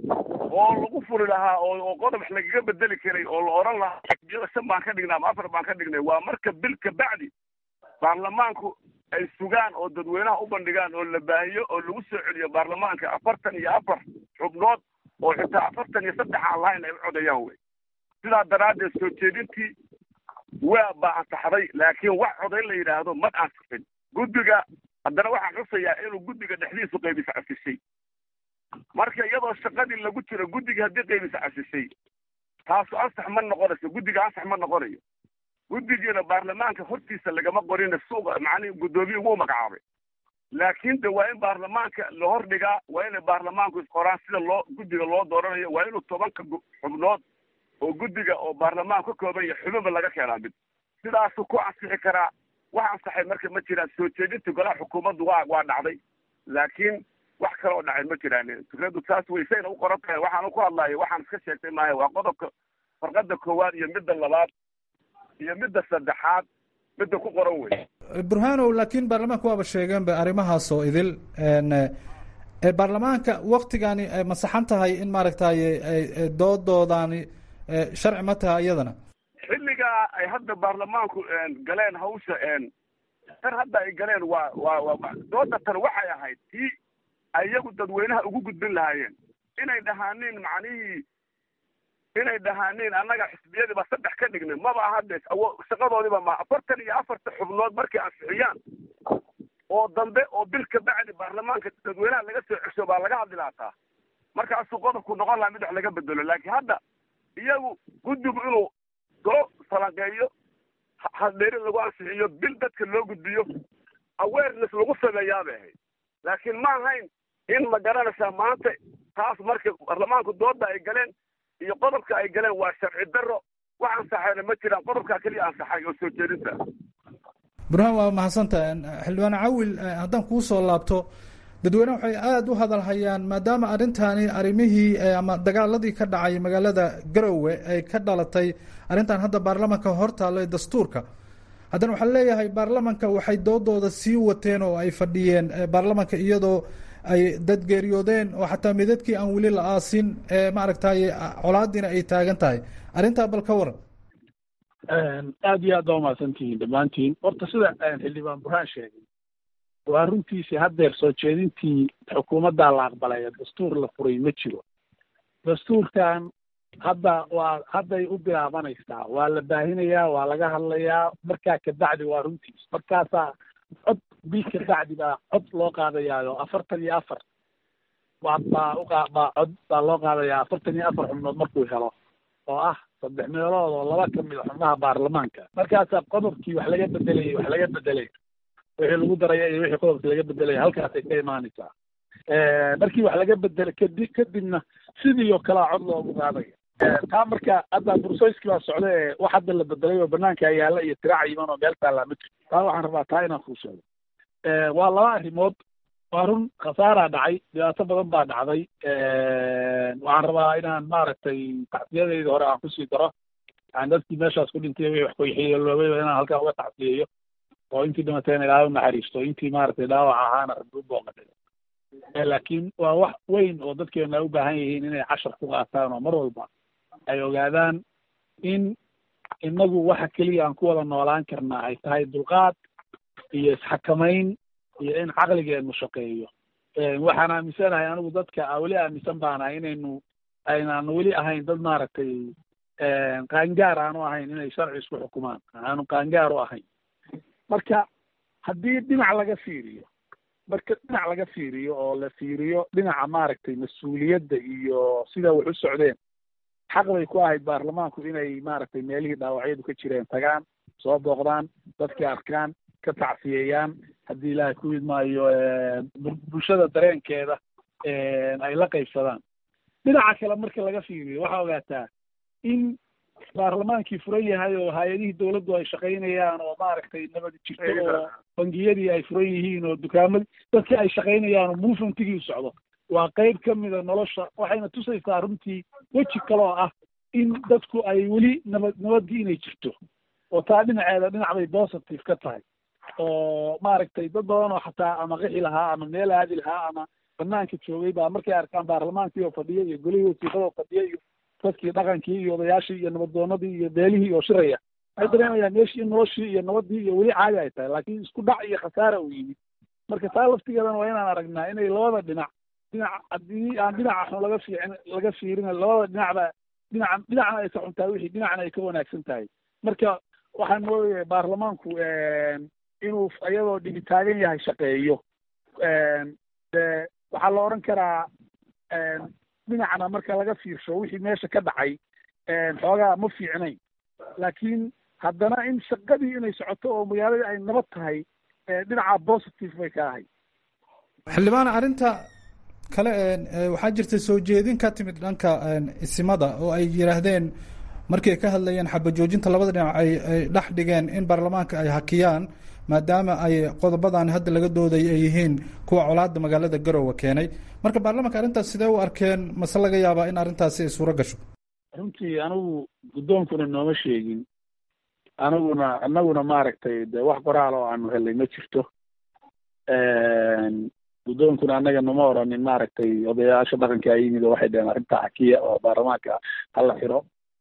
oo lagu furi lahaa oo oo qodob wax lagaga bedeli karay oo la oran lahaa xisbiyada shan baan ka dhignay ama afar baan ka dhignay waa marka bil ka bacdi baarlamaanku ay sugaan oo dadweynaha u bandhigaan oo la baahiyo oo lagu soo celiyo baarlamaanka afartan iyo afar xubnood oo xitaa afartan iyo saddex aan lahayn ay u codayaan wey sidaa daraaddeed soo jeedintii waa baa ansaxday laakiin wax coday la yidhaahdo ma ansixin guddiga haddana waxaan xusayaa inuu guddiga dhexdiisu qaybis casishay marka iyadoo shaqadii lagu jiro guddiga haddii qaybis casishay taasu ansax ma noqonayso guddiga ansax ma noqonayo guddigiina baarlamaanka hortiisa lagama qorina suuqa macnihi guddoomiye wuu magacaabay laakiin de waa in baarlamaanka la hordhigaa waa inay baarlamaanku isqoraan sida loo guddiga loo dooranayo waa inuu tobanka xubnood oo guddiga oo baarlamaanka ka kooban yahay xubinba laga keenaa mid sidaasuu ku ansixi karaa wax ansaxay marka ma jiraan soo jeedinta golaha xukuumaddu waa waa dhacday laakiin wax kale oo dhacay ma jiraan fikradu saas weysayna u qoran tahay waxaan ku hadlayo waxaan iska sheegtay maayo waa qodobka farqada koowaad iyo midda labaad iyo midda saddexaad midda ku qoran wey burhanow laakiin baarlamaanka waaba sheegeenba arrimahaas oo idil baarlamaanka waktigani ay masaxan tahay in maaragtay doodoodani sharci ma tahay iyadana xilligaa ay hadda baarlamaanku galeen hawsha tan hadda ay galeen waa waa waa dooda tan waxay ahayd tii ay iyagu dadweynaha ugu gudbin lahaayeen inay dhahaaniin macnihii inay dhahaaniin annaga xisbiyadiiba saddex ka dhignay maba aha de shaqadoodiiba ma afartan iyo afarta xubnood markay ansixiyaan oo dambe oo bil ka bacdi baarlamaanka dadweynaha laga soo cesho baa laga hadli lahaa markaasuu qodobku noqon lahaa mid wax laga bedelo laakiin hadda iyagu guddigu inuu soo falanqeeyo hadheeri lagu ansixiyo bil dadka loo gudbiyo awareness lagu sameeyaa bay ahayd laakiin ma ahayn in ma garanaysaa maanta taas marka baarlamaanku dooda ay galeen iyo qodobka ay galeen waa sharci darro wax ansaxayna ma jiraan qodobkaa keliya ansaxay oo soo jeedinta burhaan waa mahadsantaha xildhibaan cawil haddaan kuu soo laabto dadweyne waxay aada u hadal hayaan maadaama arrintani arrimihii ama dagaaladii ka dhacay magaalada garowe ay ka dhalatay arrintan hadda baarlamanka hortaalo ee dastuurka haddana waxaa leeyahay baarlamanka waxay doodooda sii wateen oo ay fadhiyeen baarlamanka iyadoo ay dad geeriyoodeen oo xataa midadkii aan weli la aasin maaragtay colaadiina ay taagan tahay arrintaa bal ka waran aad iyo aad baa umahadsantihiin dhammaantiin horta sida xildhibaan burhaan sheegay waa runtiisi haddeer soo jeedintii xukuumaddaa la aqbalay dastuur la furay ma jiro dastuurkan hadda waa hadday u bilaabanaysaa waa la baahinayaa waa laga hadlayaa markaa kabacdi waa runtiis markaasaa cod bil kabacdi baa cod loo qaadayaayo afartan iyo afar waa baa uqa baa cod baa loo qaadayaa afartan iyo afar xubnood markuu helo oo ah saddex meelood oo laba ka mid a xubnaha baarlamaanka markaasaa qodobkii wax laga bedelayay wax laga bedelay wixii lagu daraya iyo wixii qodobkii laga bedelaya halkaasay ka imaanaysaa markii wax laga bedela kadib kadibna sidii oo kalea cod loogu qaadaya taa marka hadda bursoyskii baa socda ee wax hadda la bedelay oo banaanka yaalla iyo tiraaca yiman oo meel taallaa ma jirto taa waxaan rabaa taa inaan kuu sheego waa laba arrimood waa run khasaaraa dhacay dhibaato badan baa dhacday waxaan rabaa inaan maaragtay tacsiyadeyda hore aan kusii daro yani dadkii meeshaas ku dhintay wi wax kuxiyeeloobeyba inaan halkaa uga tacsiyeeyo oo intii dhimateen ilaahay unaxariisto intii maaragtay dhaawac ahaana rabbi u booqatay laakiin waa wax weyn oo dadkeena u baahan yihiin inay cashar ku qaataan oo mar walba ay ogaadaan in inagu waxa keliya aan ku wada noolaan karnaa ay tahay dulqaad iyo isxakamayn iyo in caqligeenu shaqeeyo waxaan aaminsanahay anigu dadka weli aaminsan baanahay inaynu aynaan weli ahayn dad maaragtay qaangaar aanu ahayn inay sharci isku xukumaan aanu qaangaar u ahayn marka haddii dhinac laga fiiriyo marka dhinac laga fiiriyo oo la fiiriyo dhinaca maaragtay mas-uuliyadda iyo sida wax u socdeen xaq bay ku ahayd baarlamaanku inay maaragtay meelihii dhaawacyadu ka jireen tagaan soo booqdaan dadkii arkaan ka tacsiyeeyaan haddii ilaahay ku idmaayo bulshada dareenkeeda ay la qaybsadaan dhinaca kale marka laga fiiriyo waxaa ogaataa in baarlamaankii furan yahay oo hay-adihii dawladdu ay shaqaynayaan oo maaragtay nabadi jirto oo bangiyadii ay furan yihiin oo dukaamadii dadkii ay shaqaynayaan oo movementigii socdo waa qayb ka mida nolosha waxayna tusaysaa runtii weji kale oo ah in dadku ay weli nabad nabadii inay jirto oo taa dhinaceeda dhinac bay positive ka tahay oo maaragtay dad badan oo xataa ama qixi lahaa ama meel aadi lahaa ama banaanka joogay baa markay arkaan baarlamaankii oo fadhiya iyo golihii wasiirada oo fadhiya iyo dadkii dhaqankii iyo odayaashii iyo nabaddoonadii iyo beelihii oo shiraya waxay dareemayaan meeshii in noloshii iyo nabadii iyo weli caadi ay tahay laakiin isku dhac iyo khasaara uu yimid marka taa laftigeedana waa inaan aragnaa inay labada dhinac dhinac haddii aan dhinaca xun laga fiicin laga fiirin labada dhinacba dhinaca dhinacna ay ka xun tahay wixii dhinacna ay ka wanaagsan tahay marka waxaan moodayaa baarlamaanku inuu iyadoo dhibi taagan yahay shaqeeyo de waxaa la odhan karaa dhinacna marka laga fiirsho wixii meesha ka dhacay xoogaa ma fiicnayn laakiin haddana in shaqadii inay socoto oo magaaladii ay nabad tahay dhinaca positive bay ka ahay xildhibaan arrinta kale waxaa jirta soo jeedin ka timid dhanka isimada oo ay yidhaahdeen markii ay ka hadlayeen xabajoojinta labada dhinac ay ay dhex dhigeen in baarlamaanka ay hakiyaan maadaama ay qodobadan hadda laga dooday ay yihiin kuwa colaada magaalada Garowe keenay marka baarlamaanka arrintaas sidee u arkeen mase laga yaabaa in arrintaasi ay suuro gasho runtii anigu guddoonkuna nooma sheegin aniguna anaguna maaragtay de wax qoraal oo aanu helay ma jirto guddoonkuna annaga nama oranin maaragtay odayaasha dhaqanka ay yimid oo waxay dhaheen arrinta xakiya oo baarlamaanka hala xiro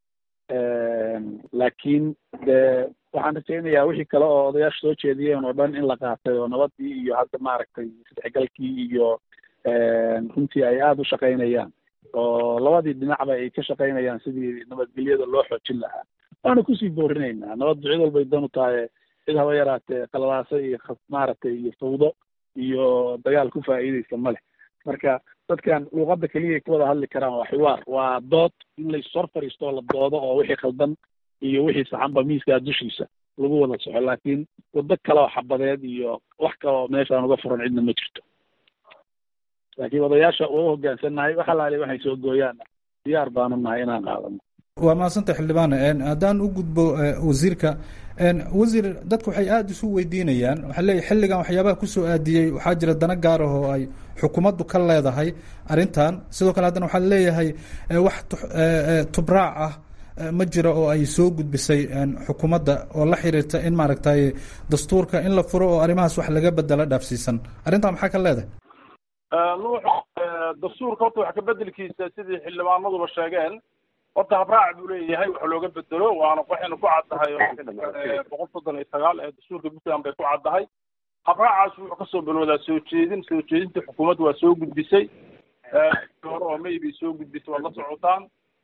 laakiin de waxaan rajaynayaa wixii kale oo odayaasha soo jeediyeen oo dhan in la qaatay oo nabadii iyo hadda maaragtay isdhexgalkii iyo runtii ay aada u shaqaynayaan oo labadii dhinacba ay ka shaqaynayaan sidii nabadgelyada loo xoojin lahaa waana kusii boorinaynaa nabaddu cid walbay dan u tahay cid haba yaraatee qalalaasa iyo maaragtay iyo fawdo iyo dagaal ku faa'iidaysa ma leh marka dadkan luuqadda keliya ay ku wada hadli karaan waa xiwaar waa dood in la ishor fadhiisto oo la doodo oo wixii khaldan iyo wixii saxanba miiskaa dushiisa lagu wada soco laakiin waddo kale oo xabadeed iyo wax kale oo meeshaan uga furan cidna ma jirto laakiin odayaasha waa u hoggaansannahay wax alaali waxay soo gooyaan diyaar baanu nahay inaan qaadano waa mahadsantay xildhibaan haddaan u gudbo wasiirka wasiir dadku waxay aada isu weydiinayaan waxaa leeyahy xilligan waxyaabaha kusoo aadiyey waxaa jira dana gaar ah oo ay xukuumaddu ka leedahay arrintan sidoo kale haddana waxaa leeyahay wax tubraac ah ma jiro oo ay soo gudbisay xukuumadda oo la xiriirta in maaragtay dastuurka in la furo oo arrimahaas wax laga bedelo dhaafsiisan arrintan maxaa ka leedahay dastuurka horta wax ka bedelkiisa sidii xildhibaanaduba sheegeen horta habraac buu leeyahay wax looga bedelo waana waxaynu ku caddahay boqol soddon iyo sagaal ee dastuurka puntland bay ku caddahay habraacaas wuxuu kasoo bilowdaa soo jeedin soo jeedinta xukuumadda waa soo gudbisay hore oo maybe soo gudbisay waad la socotaan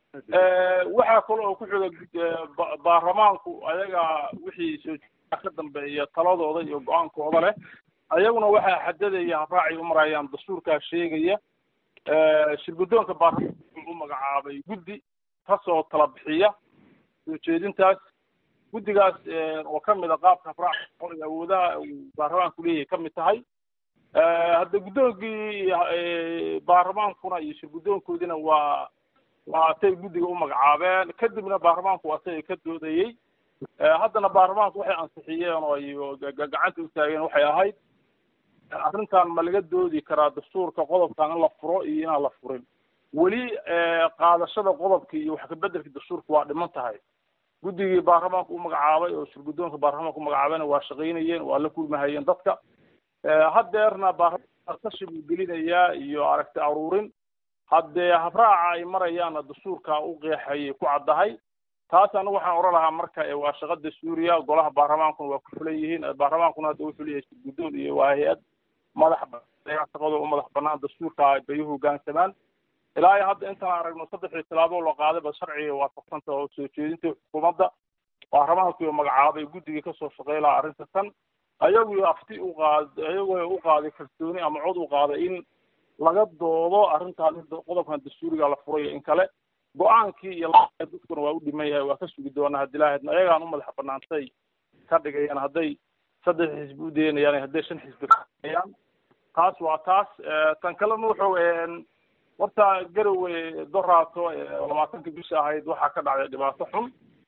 waxaa kale oo ku xiga baarlamaanku ayaga wixii soo ka dambeeya taladooda iyo go-aankooda leh ayaguna waxaa xadadaya habraacay u marayaan dastuurkaa sheegaya shirguddoonka baarlamaanka u magacaabay guddi kasoo tala bixiya soo jeedintaas guddigaas oo ka mid a qaabka habraaca awoodaha baarlamaanku leeyahay ka mid tahay hadda guddoonkii baarlamaankuna iyo shirguddoonkoodina waa waa atay guddiga u magacaabeen kadibna baarlamaanku atay ka doodayey haddana baarlamaanku waxay ansixiyeen oo ay gacanta u taageen waxay ahayd arrintan ma laga doodi karaa dastuurka qodobkan in la furo iyo inaan la furin weli qaadashada qodobka iyo wax ka bedelka dastuurka waa dhiman tahay guddigii baarlamaanka u magacaabay oo shirguddoonka baarlamaanka u magacaabayna waa shaqaynayeen waa la kulmahayeen dadka haddeerna baarlamaanka tashi buu gelinayaa iyo aragti aruurin haddee habraaca ay marayaanna dastuurka u qeexayay ku caddahay taas anigu waxaan oran lahaa marka waa shaqa dastuuriya golaha baarlamaankuna waa ku fulan yihiin baarlamaankuna hadda wuxuu leeyahay shirguddoon iyo waa hay-ad madax shaqada u madax banaan dastuurka bay u hoggaansamaan ilaa iyo hadda intaan aragno saddexdii tilaabo la qaadayba sharciga waafaqsanta oo soo jeedinta xukuumadda baarlamaanku magacaabay guddigii kasoo shaqey lahaa arrinta tan ayagu afti u qaad ayagoo u qaaday kalsooni ama cod u qaaday in laga doodo arrintaan qodobkan dastuuriga la furayo in kale go-aankii iyo dadkuna waa u dhiman yahay waa ka sugi doonaa haddii lahaydna ayagaan u madax banaantay ka dhigayaan hadday saddex xisbi u daynayaan hadday shan xisbi kaayaan taas waa taas tan kalena wuxuu horta Garowe doraato labaatanka bisha ahayd waxaa ka dhacday dhibaato xun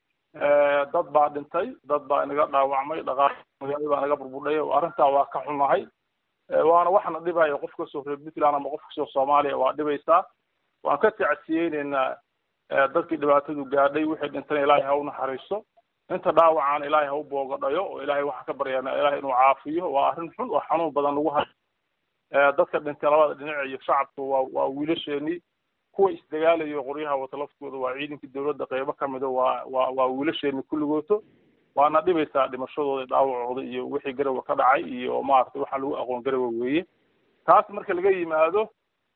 dad baa dhintay dad baa inaga dhaawacmay dhaqaale magaalada baa naga burbudhay arrintaa waa ka xunahay waana waxna dhibayo qof kasoo reer Puntland ama qof kasoo Soomaaliya waa dhibaysaa waan ka tacsiyeynaynaa dadkii dhibaatadu gaadhay wixii dhintay ilaahay ha u naxariiso inta dhaawacaan ilaahay ha u boogadhayo oo ilaahay waxa ka baryaana ilaahay inuu caafiyo waa arrin xun oo xanuun badan lagu hayo dadka dhintay labada dhinac iyo shacabka waa waa wiilasheenii kuwa isdagaalayo qoryaha wata laftooda waa ciidankii dowladda qaybo ka mida waa waa waa wiilasheenii kulligooto waana dhibaysaa dhimashadooda dhaawacooda iyo wixii garowa ka dhacay iyo maaragtay waxaa lagu aqoon garowa weeye taas marka laga yimaado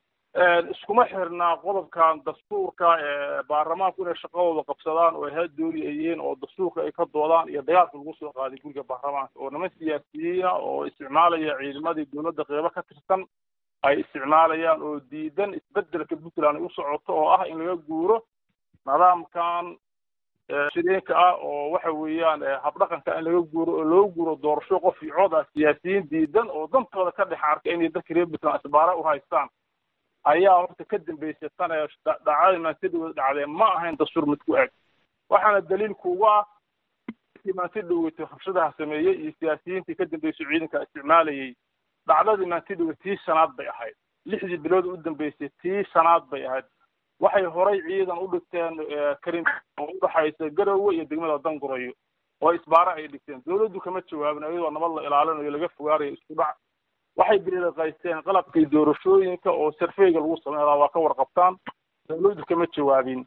iskuma xirnaa qodobkan dastuurka baarlamaanku inay shaqadooda qabsadaan oo hay dooli ay yihiin oo dastuurka ay ka doodaan iyo dagaalka lagu soo qaaday guriga baarlamaanka oo niman siyaasiyiina oo isticmaalaya ciidamadii dowladda qeybo ka tirsan ay isticmaalayaan oo diidan isbedelka puntland ay u socoto oo ah in laga guuro nidaamkan shireenka ah oo waxa weeyaan habdhaqanka in laga guuro oo loo guuro doorasho qof iyo cod ah siyaasiyiin diidan oo dantooda ka dhex arka inay dadka reer puntland isbaara u haystaan ayaa horta ka dambeysay tan ee dhacday maantidooda dhacdeen ma ahayn dastuur mid ku eg waxaana daliil kugu ah maantidowata rabshadaha sameeyey iyo siyaasiyiintii ka dambeysay ciidanka isticmaalayay dhacdadii maantidowga tii shanaad bay ahayd lixdii bilood u dambeysay tii shanaad bay ahayd waxay horay ciidan u dhigteen karin oo u dhaxaysa garowe iyo degmada dangurayo oo isbaara ay dhigteen dowladdu kama jawaabin iyadoo nabad la ilaalinayo laga fogaanayo isku dhac waxay biliqaysteen qalabkii doorashooyinka oo sarfeyga lagu sameeyaa waa ka warqabtaan dowladdu kama jawaabin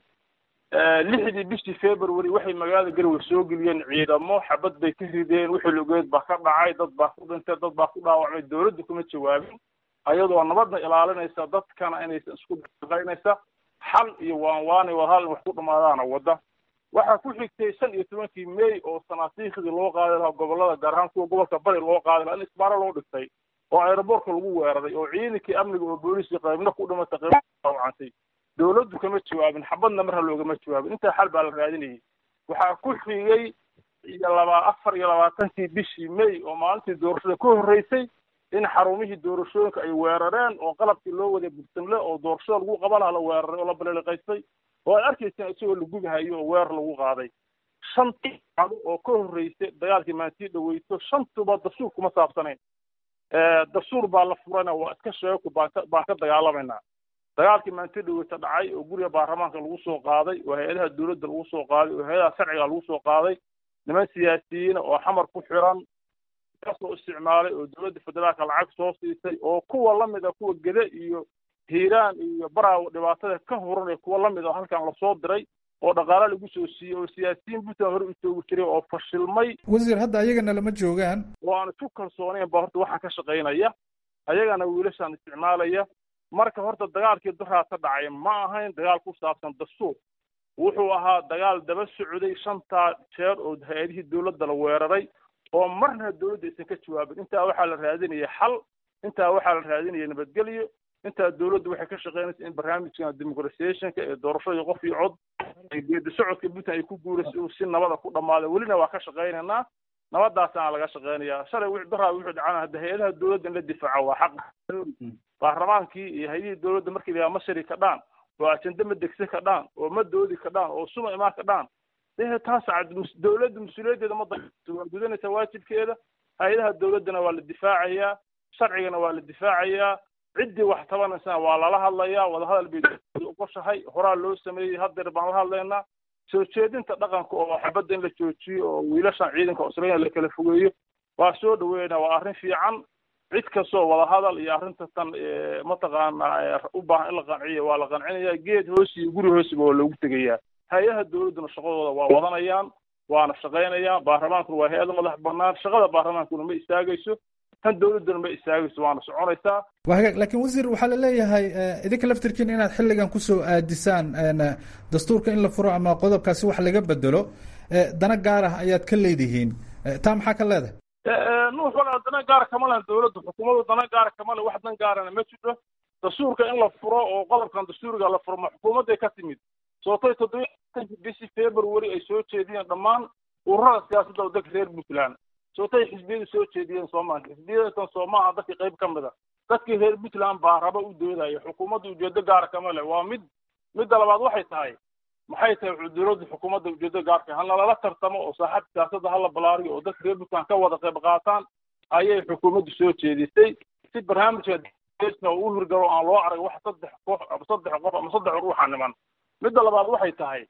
lixdii bishii february waxay magaalada garowe soo geliyeen ciidamo xabad bay ka rideen wixii lugeed baa ka dhacay dad baa ku dhintay dad baa ku dhaawacmay dowladdu kama jawaabin ayadoo nabadna ilaalinaysa dadkana inaysan isku dhaqaynaysa xal iyo waan waani waa hal wax ku dhamaadaana wadda waxaa ku xigtay shan iyo tobankii may oo sanaasiikhdii loo qaaday lahaa gobolada gaar ahaan kuwa gobolka bari loo qaaday lahaa in isbaaro loo dhigtay oo aeroboortka lagu weeraray oo ciidankii amniga oo booliiska qaybna ku dhimatay qayb dhaawacantay dowladdu kama jawaabin xabadna marha loogama jawaabin intaa xal baa la raadinayay waxaa ku xigay iyo laba afar iyo labaatankii bishii may oo maalintii doorashada ka horreysay in xarumihii doorashooyinka ay weerareen oo qalabkii loo waday bursamle oo doorashada lagu qaban lahaa la weeraray oo la baleliqaystay oo ay arkayseen isagoo la gubahayo oo weerar lagu qaaday shantii cado oo ka horreysay dagaalkii maantii dhaweyto shantuba dastuur kuma saabsanayn dastuur baa la furana waa iska sheeko baan ka baan ka dagaalamaynaa dagaalkii maantii dhaweyta dhacay oo guriga baarlamaanka lagu soo qaaday oo hay-adaha dowladda lagu soo qaaday oo hay-adaha sharciga lagu soo qaaday niman siyaasiyiina oo xamar ku xiran kasoo isticmaalay oo dowladda federaalka lacag soo siisay oo kuwa lamid a kuwa gede iyo hiiraan iyo baraawo dhibaatada ka horanaya kuwa lamid a halkan lasoo diray oo dhaqaale lagu soo siiyey oo siyaasiyiin puntland hore u joogi jiray oo fashilmay wasiir hadda ayagana lama joogaan oo aan isku kalsoonayn baa horta waxaan ka shaqaynaya ayagana wiilashaan isticmaalaya marka horta dagaalkii duraa ka dhacay ma ahayn dagaal ku saabsan dastuur wuxuu ahaa dagaal daba socday shantaa jeer oo hay-adihii dowladda la weeraray oo marna dowladda aysan ka jawaabin intaa waxaa la raadinaya xal intaa waxaa la raadinaya nabadgelyo intaa dowladdu waxay ka shaqaynaysa in barnaamijkan demoqratisationka ee doorashada qof iyo cod geedi socodka puntland ay ku guurayso si nabada ku dhammaada welina waa ka shaqaynaynaa nabadaasaana laga shaqaynayaa shalay wixii daraa wuxuu dhacana hadda hay-adaha dowladda in la difaaco waa xaq baarlamaankii iyo hay-adihii dowladda markii layaa mashari ka dhaan oo ajende ma degsi ka dhaan oo ma doodi ka dhaan oo suma imaan ka dhaan dee taas dowladda mas-uuliyaddeeda ma dayso waa gudanaysaa waajibkeeda hay-adaha dowladdana waa la difaacayaa sharcigana waa la difaacayaa ciddii wax tabanaysana waa lala hadlayaa wadahadal bay uqoshahay horaa loo sameeyey haddeer baan la hadlaynaa soo jeedinta dhaqanka oo xabadda in la joojiyo oo wiilashan ciidanka israel la kala fogeeyo waa soo dhaweynaa waa arrin fiican cid kastoo wadahadal iyo arrinta tan mataqaanaa u baahan in la qanciyo waa la qancinayaa geed hoos iyo guri hoosiba waa loogu tegayaa hay-adaha dowladduna shaqadooda waa wadanayaan waana shaqaynayaan baarlamaankuna waa hay-ada madax banaan shaqada baarlamaankuna ma istaagayso tan dowladduna ma istaagayso waana soconaysaa waa hagaag laakiin wasiir waxaa la leeyahay idinka laftirkiin inaad xilligan kusoo aadisaan dastuurka in la furo ama qodobkaasi wax laga bedelo dana gaar ah ayaad ka leedihiin taa maxaa ka leedahay nuux wala dana gaara kama leh dowladdu xukuumaddu dana gaara kama leh wax dan gaarana ma jiro dastuurka in la furo oo qodobkan dastuuriga la furo ma xukuumadday ka timid sootay toddoba bishii february ay soo jeediyeen dhammaan ururada siyaasadda waddanka reer puntland sootay xisbiyadu soo jeediyeen soomaaliya xisbiyadatan soomaaha dadkii qayb ka mid a dadkii reer puntland baa raba u doodaya xukuumadda ujeedo gaara kama leh waa mid midda labaad waxay tahay maxay tahay dowladda xukuumadda ujeedo gaarka ha nalala tartamo oo saaxad siyaasadda hala balaariyo oo dadka reer puntland ka wada qayb qaataan ayay xukuumaddu soo jeedisay si barnaamijka uu u hirgalo aan loo arag wax saddex koox ama saddex qof ama saddex ruuxa niman midda labaad waxay tahay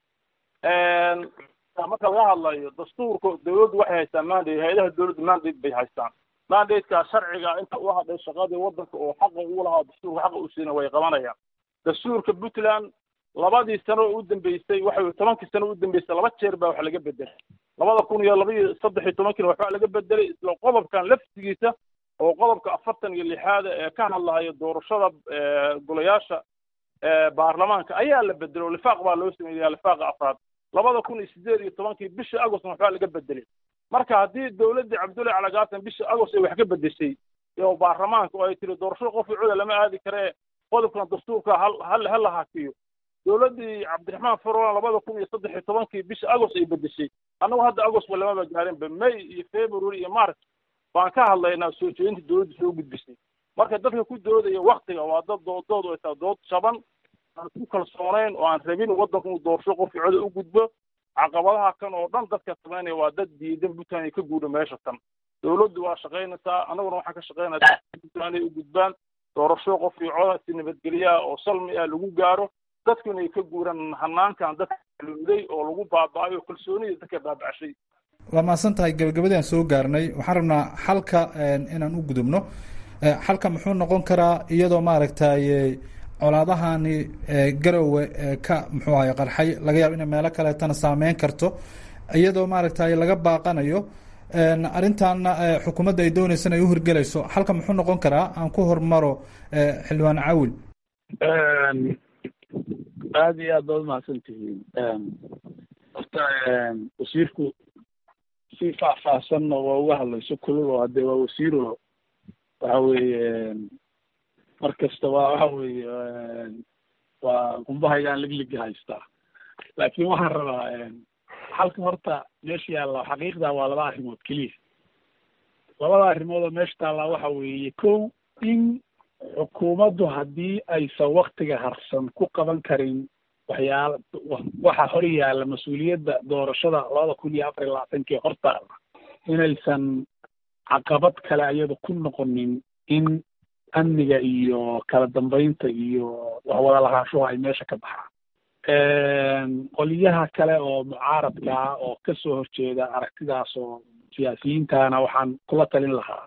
marka laga hadlayo dastuurka dowladdu waxay haystaan mandate hay-adaha dowladda mandate bay haystaan mandatekaa sharciga inta u hadhay shaqadii waddanka oo xaqa ugu lahaa dastuurka xaqa u siina way qabanayaan. dastuurka puntland labadii sano u dambeysay waxay tobankii sano u dambeysay laba jeer baa wax laga bedelay. labada kun iyo laba iyo saddex iyo tobankii waxaa laga bedelay isla qodobkan laftigiisa oo qodobka afartan iyo lixaad ee ka hadlaya doorashada golayaasha baarlamaanka ayaa la bedelo lifaaq baa loo sameeyay lifaaqa afraad labada kun iyo sideed iyo tobankii bishii Agost waxaa laga bedelay. marka haddii dawladda Cabdullaahi Cali Gaatan bishii Agost ay wax ka bedeshay iyo baarlamaanka oo ay tiri doorashada qof cod lama aadi kare qodobkan dastuurka hal hal hal hakiyo dawladdii Cabdiraxmaan Faroon labada kun iyo saddex iyo tobankii bishii Agost ay bedeshay annagu hadda Agost wala ma gaarin ba May iyo February iyo March baan ka hadlaynaa soo jeedinta dawladda soo gudbisay. marka dadka ku doodaya waqtiga waa dad dood oo ay dood shaban aan ku kalsoonayn oo aan rabin waddanku uu doorasho qof cod u gudbo caqabadaha kan oo dhan dadka sameynaya waa dad diidan Puntland ka guuro meesha tan. dawladdu waa shaqaynaysaa annaguna waxaan ka shaqaynaynaa Puntland ay u gudbaan doorasho qof cod si nabadgelyo oo salmi ah lagu gaaro dadkuna ay ka guuraan hanaankan dadka luuday oo lagu baabaayo kalsoonida dadka baabacashay. waa maasan tahay gabagabadii aan soo gaarnay waxaan rabnaa xalka inaan u gudubno. xalka muxuu noqon karaa iyadoo maaragtay colaadahani garowe ka muxuu ahay qarxay laga yaabo in meelo kaleetana saameyn karto iyadoo maaragtay laga baaqanayo arrintan xukuumadda ay doonaysan ay u hirgelayso xalka muxuu noqon karaa aan ku hormaro xildhibaan Caawil. aad iyo aad baad mahadsantihiin. horta wasiirku si faahfaahsanna waa uga hadlayso kulul oo haddee waa wasiiro waxa weeye mar kasta waa waxa weeye waa qumbahaygaan ligligi haystaa laakiin waxaan rabaa halka horta meesha yaalla xaqiiqda waa laba arrimood keliya. labada arrimood oo meesha taallaa waxa weeye kow in xukuumaddu haddii aysan waktiga harsan ku qaban karin waxyaala waxa hor yaalla mas-uuliyadda doorashada labada kun iyo afar iyo labaatankii hortaalla inaysan caqabad kale ayada ku noqonin in amniga iyo kala dambeynta iyo waxwada lahaanshuhu ay meesha ka baxaan. qoliyaha kale oo mucaaradka ah oo kasoo horjeeda aragtidaas oo siyaasiyiintana waxaan kula talin lahaa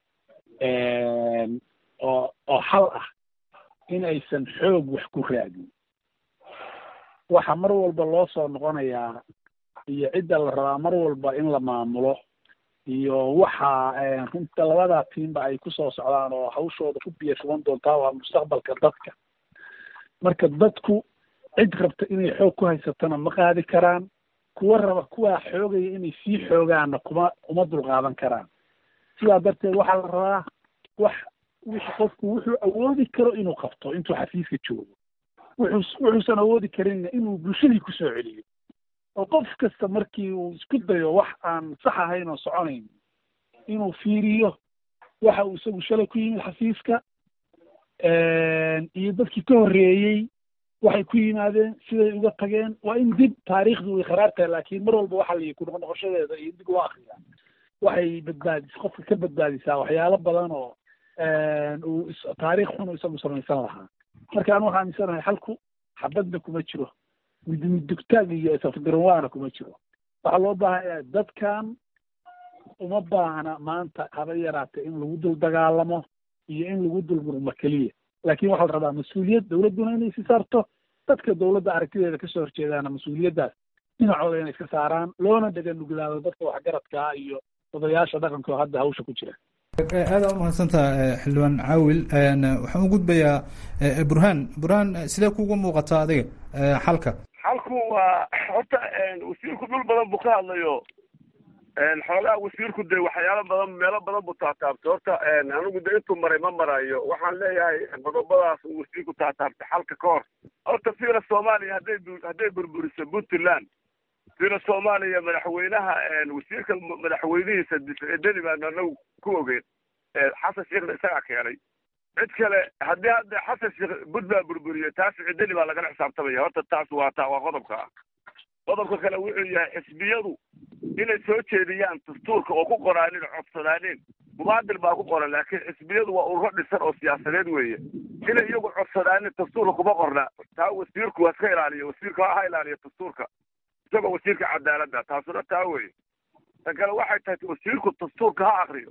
oo oo xal ah in aysan xoog wax ku raadin. waxa mar walba loo soo noqonayaa iyo cidda la rabaa mar walba in la maamulo iyo waxa runta labada tiimba ay ku soo socdaan oo hawshooda ku biyashan doontaa waa mustaqbalka dadka. marka dadku cid rabta inay xoog ku haysatana ma qaadi karaan kuwa raba kuwa xoogaya inay sii xoogaana kuma uma dulqaadan karaan. sidaa darteed waxaa la rabaa wax wixii qofku wuxuu awoodi karo inuu qabto intuu xafiiska joogo wuxuu wuxuusan awoodi karinna inuu bulshadii ku soo celiyo oo qof kasta markii uu isku dayo wax aan sax ahayn oo soconayn inuu fiiriyo waxa uu isagu shalay ku yimid xafiiska iyo dadkii ka horreeyey waxay ku yimaadeen siday uga tageen waa in dib taariikhdu way kharaar tahay laakiin mar walba waxa la ku noqnoqoshadeeda iyo dib loo akriya waxay badbaadis qofka ka badbaadisaa waxyaalo badan oo uu taariikh xun isagu samaysan lahaa. marka aan waxaan aaminsanahay xalku xabadna kuma jiro midmidugtaag iyo isafgaranwaana kuma jiro. waxaa loo baahanyaa dadkan uma baahna maanta haba yaraatee in lagu dul dagaalamo iyo in lagu dul murmo keliya laakiin waxaa la rabaa mas-uuliyad dawladduna inay si saarto dadka dawladda aragtideeda kasoo horjeedaana mas-uuliyaddaas dhinacooda inay iska saaraan loona dhega nuglaado dadka waxgaradkaa iyo odayaasha dhaqanka oo hadda hawsha ku jira. aada u mahadsantaha xildhibaan Caawil. waxaan u gudbayaa burhaan burhaan sidee kuugu muuqataa adiga xalka? xalku waa horta wasiirku dhul badan buu ka hadlayo xoogaa wasiirku de waxyaalo badan meelo badan buu taataabtay horta anigu de intuu maray ma marayo waxaan leeyahay qodobadaas uu wasiirku taataabtay xalka ka hor horta fiila soomaaliya hadday hadday burburiso Puntland fiila soomaaliya madaxweynaha wasiirka madaxweynihiisa deni baan anagu ku ogeyn xasan sheekhna isagaa keenay cid kale haddii hadda xasan sheekh Puntland burburiyo taas cidani baa lagala xisaabtamaya horta taas waa taa waa qodobka qodobka kale wuxuu yahay xisbiyadu inay soo jeediyaan dastuurka oo ku qoraanin codsadaanin mubaadil baa ku qoran laakiin xisbiyadu waa ururo dhisan oo siyaasadeed weeye inay iyagu codsadaanin dastuurka kuma qorna taa wasiirku waa iska ilaaliya wasiirka ha ilaaliya dastuurka isagoo wasiirka cadaaladda taasuna taa weeye tan kale waxay tahay wasiirku dastuurka ha akriyo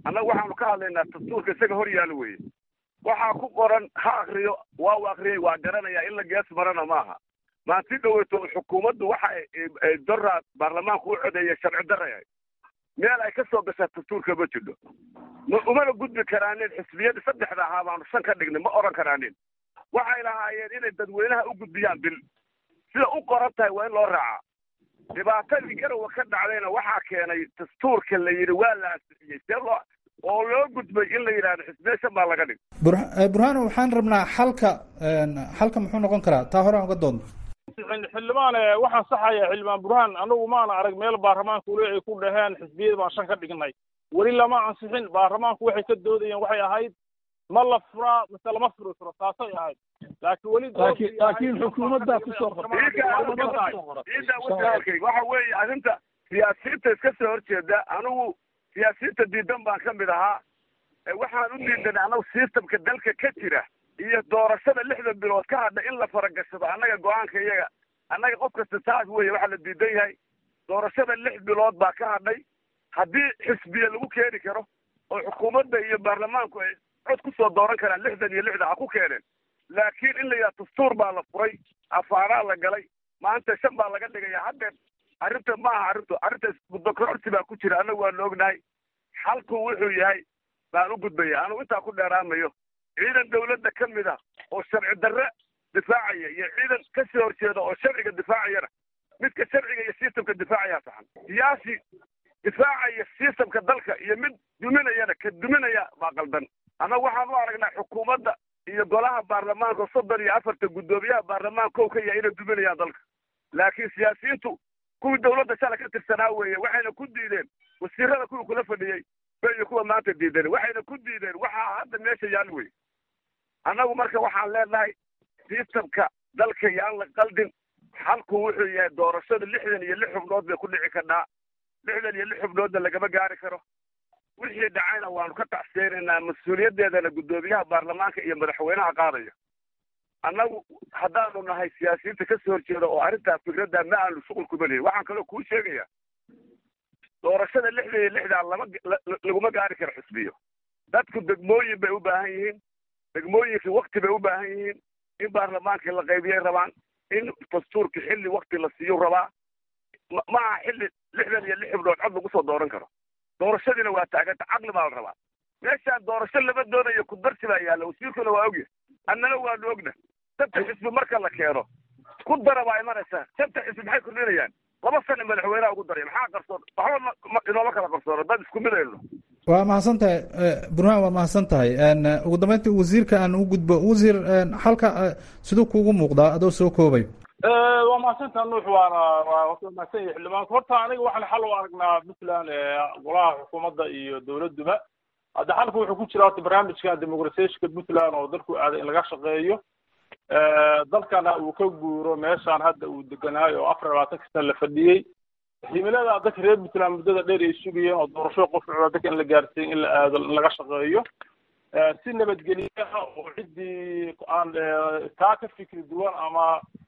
annaga waxaanu ka hadlaynaa dastuurka isaga hor yaalo weye waxaa ku qoran ha akriyo waa u akriyay waa garanaya in la gees marana maaha maanti dhaweyto xukuumaddu waxa dora baarlamaanku u codeeya sharci daraya meel ay ka soo gashaa dastuurka ma jirto ma umana gudbi karaanin xisbiyada saddexda ahaa baanu shan ka dhignay ma oran karaanin waxay lahaayeen inay dadweynaha u gudbiyaan bil sida u qoran tahay waa in loo raacaa dhibaatadii garowa ka dhacdayna waxaa keenay dastuurka la yidhi waa la ansixiyey see loo oo loo gudbay in la yidhahdo xisbiya shan baa laga dhig burhano waxaan rabnaa xalka xalka muxuu noqon karaa taa hore aan uga doonno xildhibaan waxaan saxaya xildhibaan burhaan anagu maana arag meel baarlamaanka ule ay ku dhaheen xisbiyada baan shan ka dhignay weli lama ansixin baarlamaanku waxay ka doodayeen waxay ahayd ma la furaa mise lama furi karo taasay ahayd laakiin weli laakiin xukuumaddaa kusoo qortay waxa weeye arrinta siyaasiyiinta iska soo horjeeda anigu siyaasiyiinta diidan baan ka mid ahaa waxaan u diidanay anagu systemka dalka ka jira iyo doorashada lixdan bilood ka hadha in la faragashado annaga go-aanka iyaga annaga qof kasta taas weye waxaa la diidan yahay doorashada lix bilood baa ka hadhay haddii xisbiya lagu keeni karo oo xukuumadda iyo baarlamaanku ay cod kusoo dooran karaan lixdan iyo lixdan ha ku keeneen laakiin in la yidhaha dastuur baa la furay afaaraa la galay maanta shan baa laga dhigaya haddeen arrinta ma aha arrintu arrinta muddokororsi baa ku jira annagu waanu ognahay xalku wuxuu yahay baan u gudbaya anugu intaa ku dheeraamayo ciidan dawladda ka mid ah oo sharci darre difaacaya iyo ciidan ka soo horjeeda oo sharciga difaacayana midka sharciga iyo systemka difaacaya saxan siyaasi difaacaya systemka dalka iyo mid duminayana ka duminaya baa qaldan annaga waxaan u aragnaa xukuumadda iyo golaha baarlamaanka soddon iyo afarta guddoomiyaha baarlamaanka o ka yahay inay duminayaan dalka laakiin siyaasiyiintu kuwii dawladda shala ka tirsanaa weeye waxayna ku diideen wasiirada kuwii kula fadhiyey iyo kuwa maanta diideen waxayna ku diideen waxaa hadda meesha yaal wey annagu marka waxaan leenahay systemka dalka yaan la qaldin xalku wuxuu yahay doorashada lixdan iyo lix xubnood bay ku dhici karnaa lixdan iyo lix xubnoodna lagama gaari karo wixii dhacayna waanu ka tacseenaynaa mas-uuliyaddeedana guddoomiyaha baarlamaanka iyo madaxweynaha qaadaya annagu haddaanu nahay siyaasiyiinta ka soo horjeeda oo arrintaa fikradda ma aanu shuqul kuma lehin waxaan kaloo kuu sheegaya doorashada lixdan iyo lixdan lama laguma gaari karo xisbiyo dadku degmooyin bay u baahan yihiin degmooyinkii wakti bay u baahan yihiin in baarlamaankii la qaybiyay rabaan in dastuurkii xilli wakti la siiyo rabaa ma aha xilli lixdan iyo lix xubnood cod lagu soo dooran karo doorashadiina waa taaganta caqli baa la rabaa meeshaan doorasho lama doonayo kudarsi baa yaalla wasiirkuna waa ogya annana waanu ogna sabta xisbi marka la keeno ku dara baa imanaysaa sabta xisbi maxay kordhinayaan laba sana madaxweynaha ugu daray maxaa qarsoon waxba inooma kala qarsoono dad isku mid ayno waa mahadsan tahay burhaan waa mahadsan tahay ugu dambeyntii wasiirka aan u gudbo wasiir halka siduu kuugu muuqdaa adoo soo koobay waa mahadsantaha nuux waana waa mahadsan yahay xildhibaanku horta aniga waxaan xal u aragnaa puntland golaha xukuumadda iyo dawladduba hadda xalku wuxuu ku jira horta barnaamijkan demoqratiyaashka puntland oo dalku aaday in laga shaqeeyo dalkana uu ka guuro meeshaan hadda uu deganaayo oo afar iyo labaatanka sana la fadhiyey himilada dadka reer puntland muddada dheer ay sugayeen oo doorasho qof dadka in la gaarsiin in la aado in laga shaqeeyo si nabadgelyo ah oo ciddii aan taa ka fikri duwan ama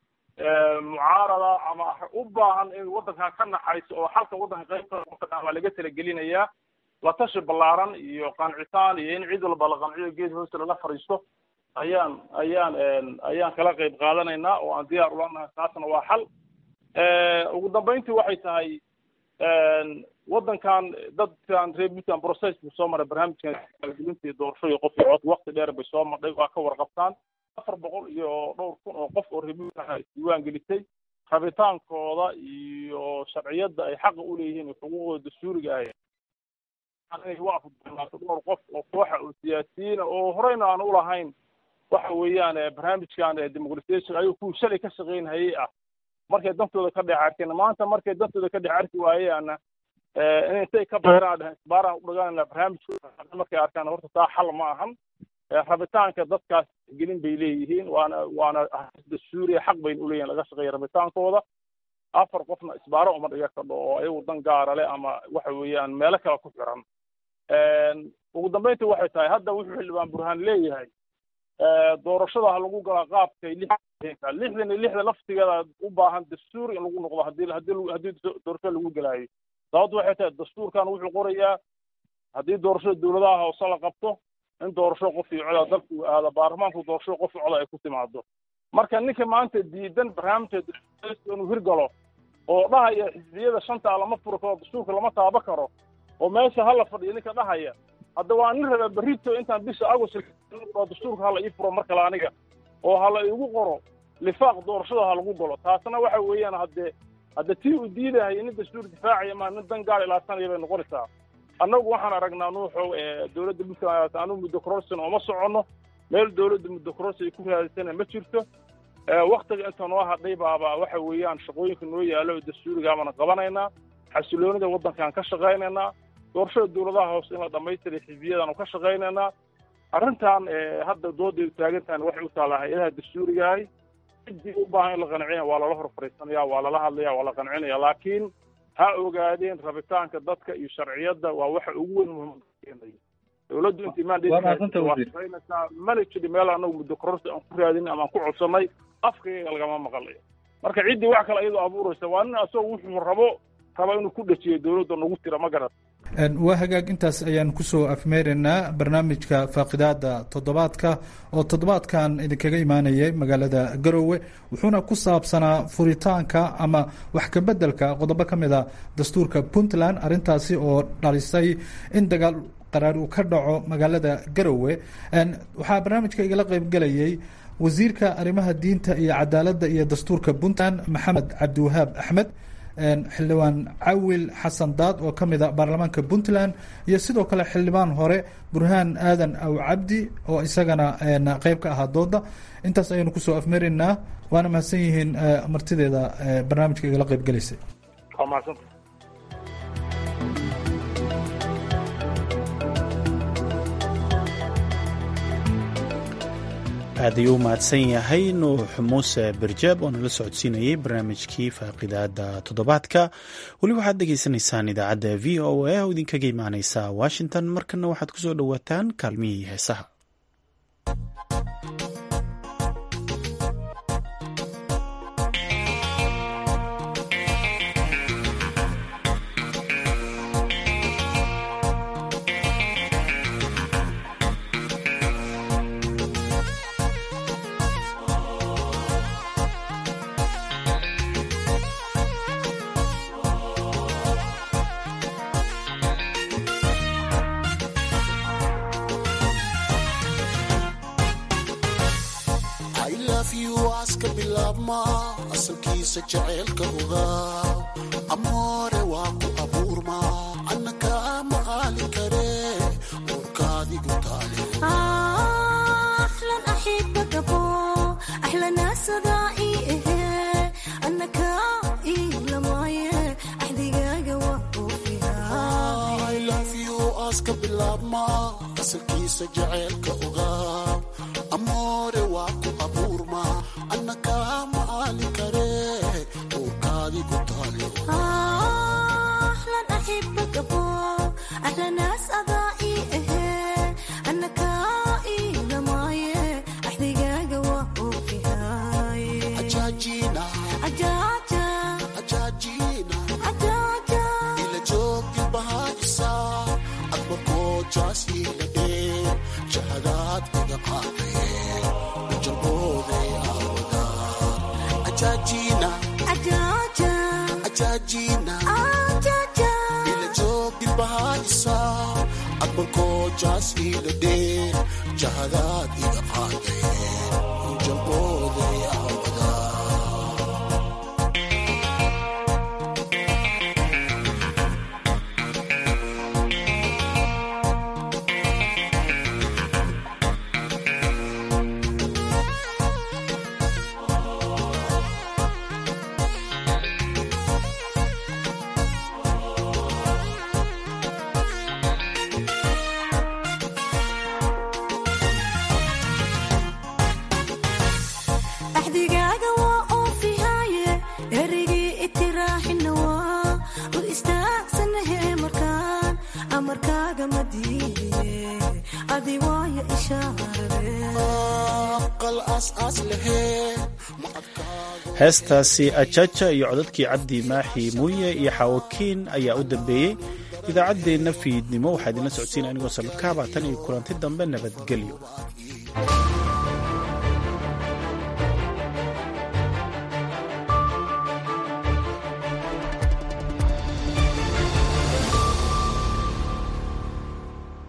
mucaarada ama u baahan in waddankan ka naxayso oo xalka waddanka qaybta waa laga talagelinayaa la tashi ballaaran iyo qancitaan iyo in cid walba la qanciyo geed hoosta lala fariisto ayaan ayaan ayaan kala qayb qaadanaynaa oo aan diyaar ula nahay taasna waa xal ugu dambeyntii waxay tahay waddankan dadkan reer puntland process buu soo maray barnaamijkan kalagelinta iyo doorasho iyo qof cod waqti dheer bay soo marday waa ka warqabtaan afar boqol iyo dhowr kun oo qof oo reer puntland isdiiwaan gelisay rabitaankooda iyo sharciyadda ay xaqa u leeyihiin iyo xuquuqdooda dastuuriga ah inay u afudbaato dhowr qof oo kooxa oo siyaasiyiina oo horeyna aan ulahayn waxa weeyaan barnaamijkan demoqratiyaashka ayuu kuwii shalay ka shaqaynhayay ah markay dantooda ka dhex arkeen maanta markay dantooda ka dhex arki waayaana in intay ka bayraan dhaheen isbaaraan u dhagaanayna barnaamijka markay arkaan horta taa xal ma ahan rabitaanka dadkaas gelin bay leeyihiin waana waana dastuuriya xaq bayna uleeyihin laga shaqeeya rabitaankooda afar qofna isbaaro uma dhiga kadho oo ayagu dan gaara leh ama waxa weeyaan meelo kale ku xiran ugu dambeyntii waxay tahay hadda wuxuu xildhibaan burhaan leeyahay doorashada ha lagu galaa qaabkay lixdan iyo lixda laftigeeda u baahan dastuur in lagu noqdo hadii hadii haddii doorasho lagu galaayo sababtu waxay tahay dastuurkan wuxuu qorayaa haddii doorashada dowladaha hoose la qabto in doorasho qof iyo coda dalku uu aado baarlamaanku doorasho qof coda ay ku timaado marka ninka maanta diidan barnaamijka inuu hirgalo oo dhahaya xisbiyada shanta lama furo karo dastuurka lama taaba karo oo meesha hala fadhiyo ninka dhahaya hadda waa nin raba berrito intaan bisha agost dastuurka hala ii furo mar kale aniga oo hala igu qoro lifaaq doorashada ha lagu galo taasna waxa weeyaan haddee hadda tii u diidahay nin dastuur difaacaya ma nin dan gaar ilaasanaya bay noqonaysaa annagu waxaan aragnaa nuuxow dowladda puntland anu muddo kororsan ooma soconno meel dowladda muddo kororsi ay ku raadisana ma jirto waktiga inta noo hadhay baaba waxa weeyaan shaqooyinka noo yaalo dastuurigaabana qabanaynaa xasiloonida waddankaan ka shaqaynaynaa doorashada dowladaha hoose in la dhammaystiray xisbiyadaanu ka shaqaynaynaa arrintan hadda dooday taagantahan waxay u taallaa hay-adaha dastuurigahay ciddii u baahan in la qancina waa lala hor fariisanaya waa lala hadlaya waa la qancinaya laakiin ha ogaadeen rabitaanka dadka iyo sharciyadda waa waxa ugu weyn muhiimka dowladdu intii maandhaysaa mana jiri meel anagu muddo kororsi aan ku raadin ama aan ku codsanay afkayga lagama maqlayo marka ciddii wax kale iyadoo abuuraysa waa nin asagoo wuxuu rabo raba inuu ku dhajiyo dowladda nagu tira ma garat waa hagaag intaas ayaan kusoo afmeeraynaa barnaamijka faaqidaada toddobaadka oo toddobaadkan idinkaga imaanayay magaalada garowe wuxuuna ku saabsanaa furitaanka ama wax kabeddelka qodobo ka mid a dastuurka puntland arrintaasi oo dhalisay in dagaal qaraar uu ka dhaco magaalada garowe waxaa barnaamijka igala qaybgelayay wasiirka arrimaha diinta iyo cadaaladda iyo dastuurka puntland maxamed cabdiwahaab axmed xildhibaan cawil xasan daad oo ka mid a baarlamaanka puntland iyo sidoo kale xildhibaan hore burhaan aadan aw cabdi oo isagana qeyb ka ahaa dooda intaas ayaynu kusoo afmaraynaa waana mahadsan yihiin martideeda barnaamijka igala qeyb gelaysay aad ayuu u mahadsan yahay nuux muuse berjaab oo nala socodsiinayay barnaamijkii faaqidaada toddobaadka weli waxaad dhegaysanaysaan idaacadda v o a oo idinkaga imaaneysa washington markana waxaad ku soo dhowaataan kaalmihii heesaha asalkiisa jaceylka ogaaw amoore waa ku abuurma annaka ma aali kare uurkaadigu taale ahlan axibakabo ahlana sadaa'i ehe annaka ilamaaye axdigaaga waa oofiyaa I love you aska bilaabma asalkiisa jaceylka ogaaw amoore waa ku abuurma annaka ma aali kare uurkaadigu taale ahlan axibakabo ahlanaas adaa'i ehe annaka ilamaaye axdigaaga waa oofihaay ajaajina ajaaja ajaajina ajaaja ila joogti bahaajisa admarkoo jaasiila dhee jahadaad iga qaadee ujalbooday aawadaa ajaajina ajaaja ajaajina ajaaja ila joogti bahaajisa admarkoo jaasiila dhee jahadaad iga qaadee ujalbooday aawadaa axdigaaga waa oofihaaye erigii itiraaxina waa u istaagsanahe markaan amarkaaga ma diidiye adi waayo ishaarade aqal aas-aas lahee heestaasi ajaja iyo codadkii cabdi maaxi muuye iyo xawakiin ayaa u dambeeyey idaacaddeenna fiidnimo waxaa idinla socodsiina anigoo samakaaba tan iyo kulanti dambe nabadgelyo.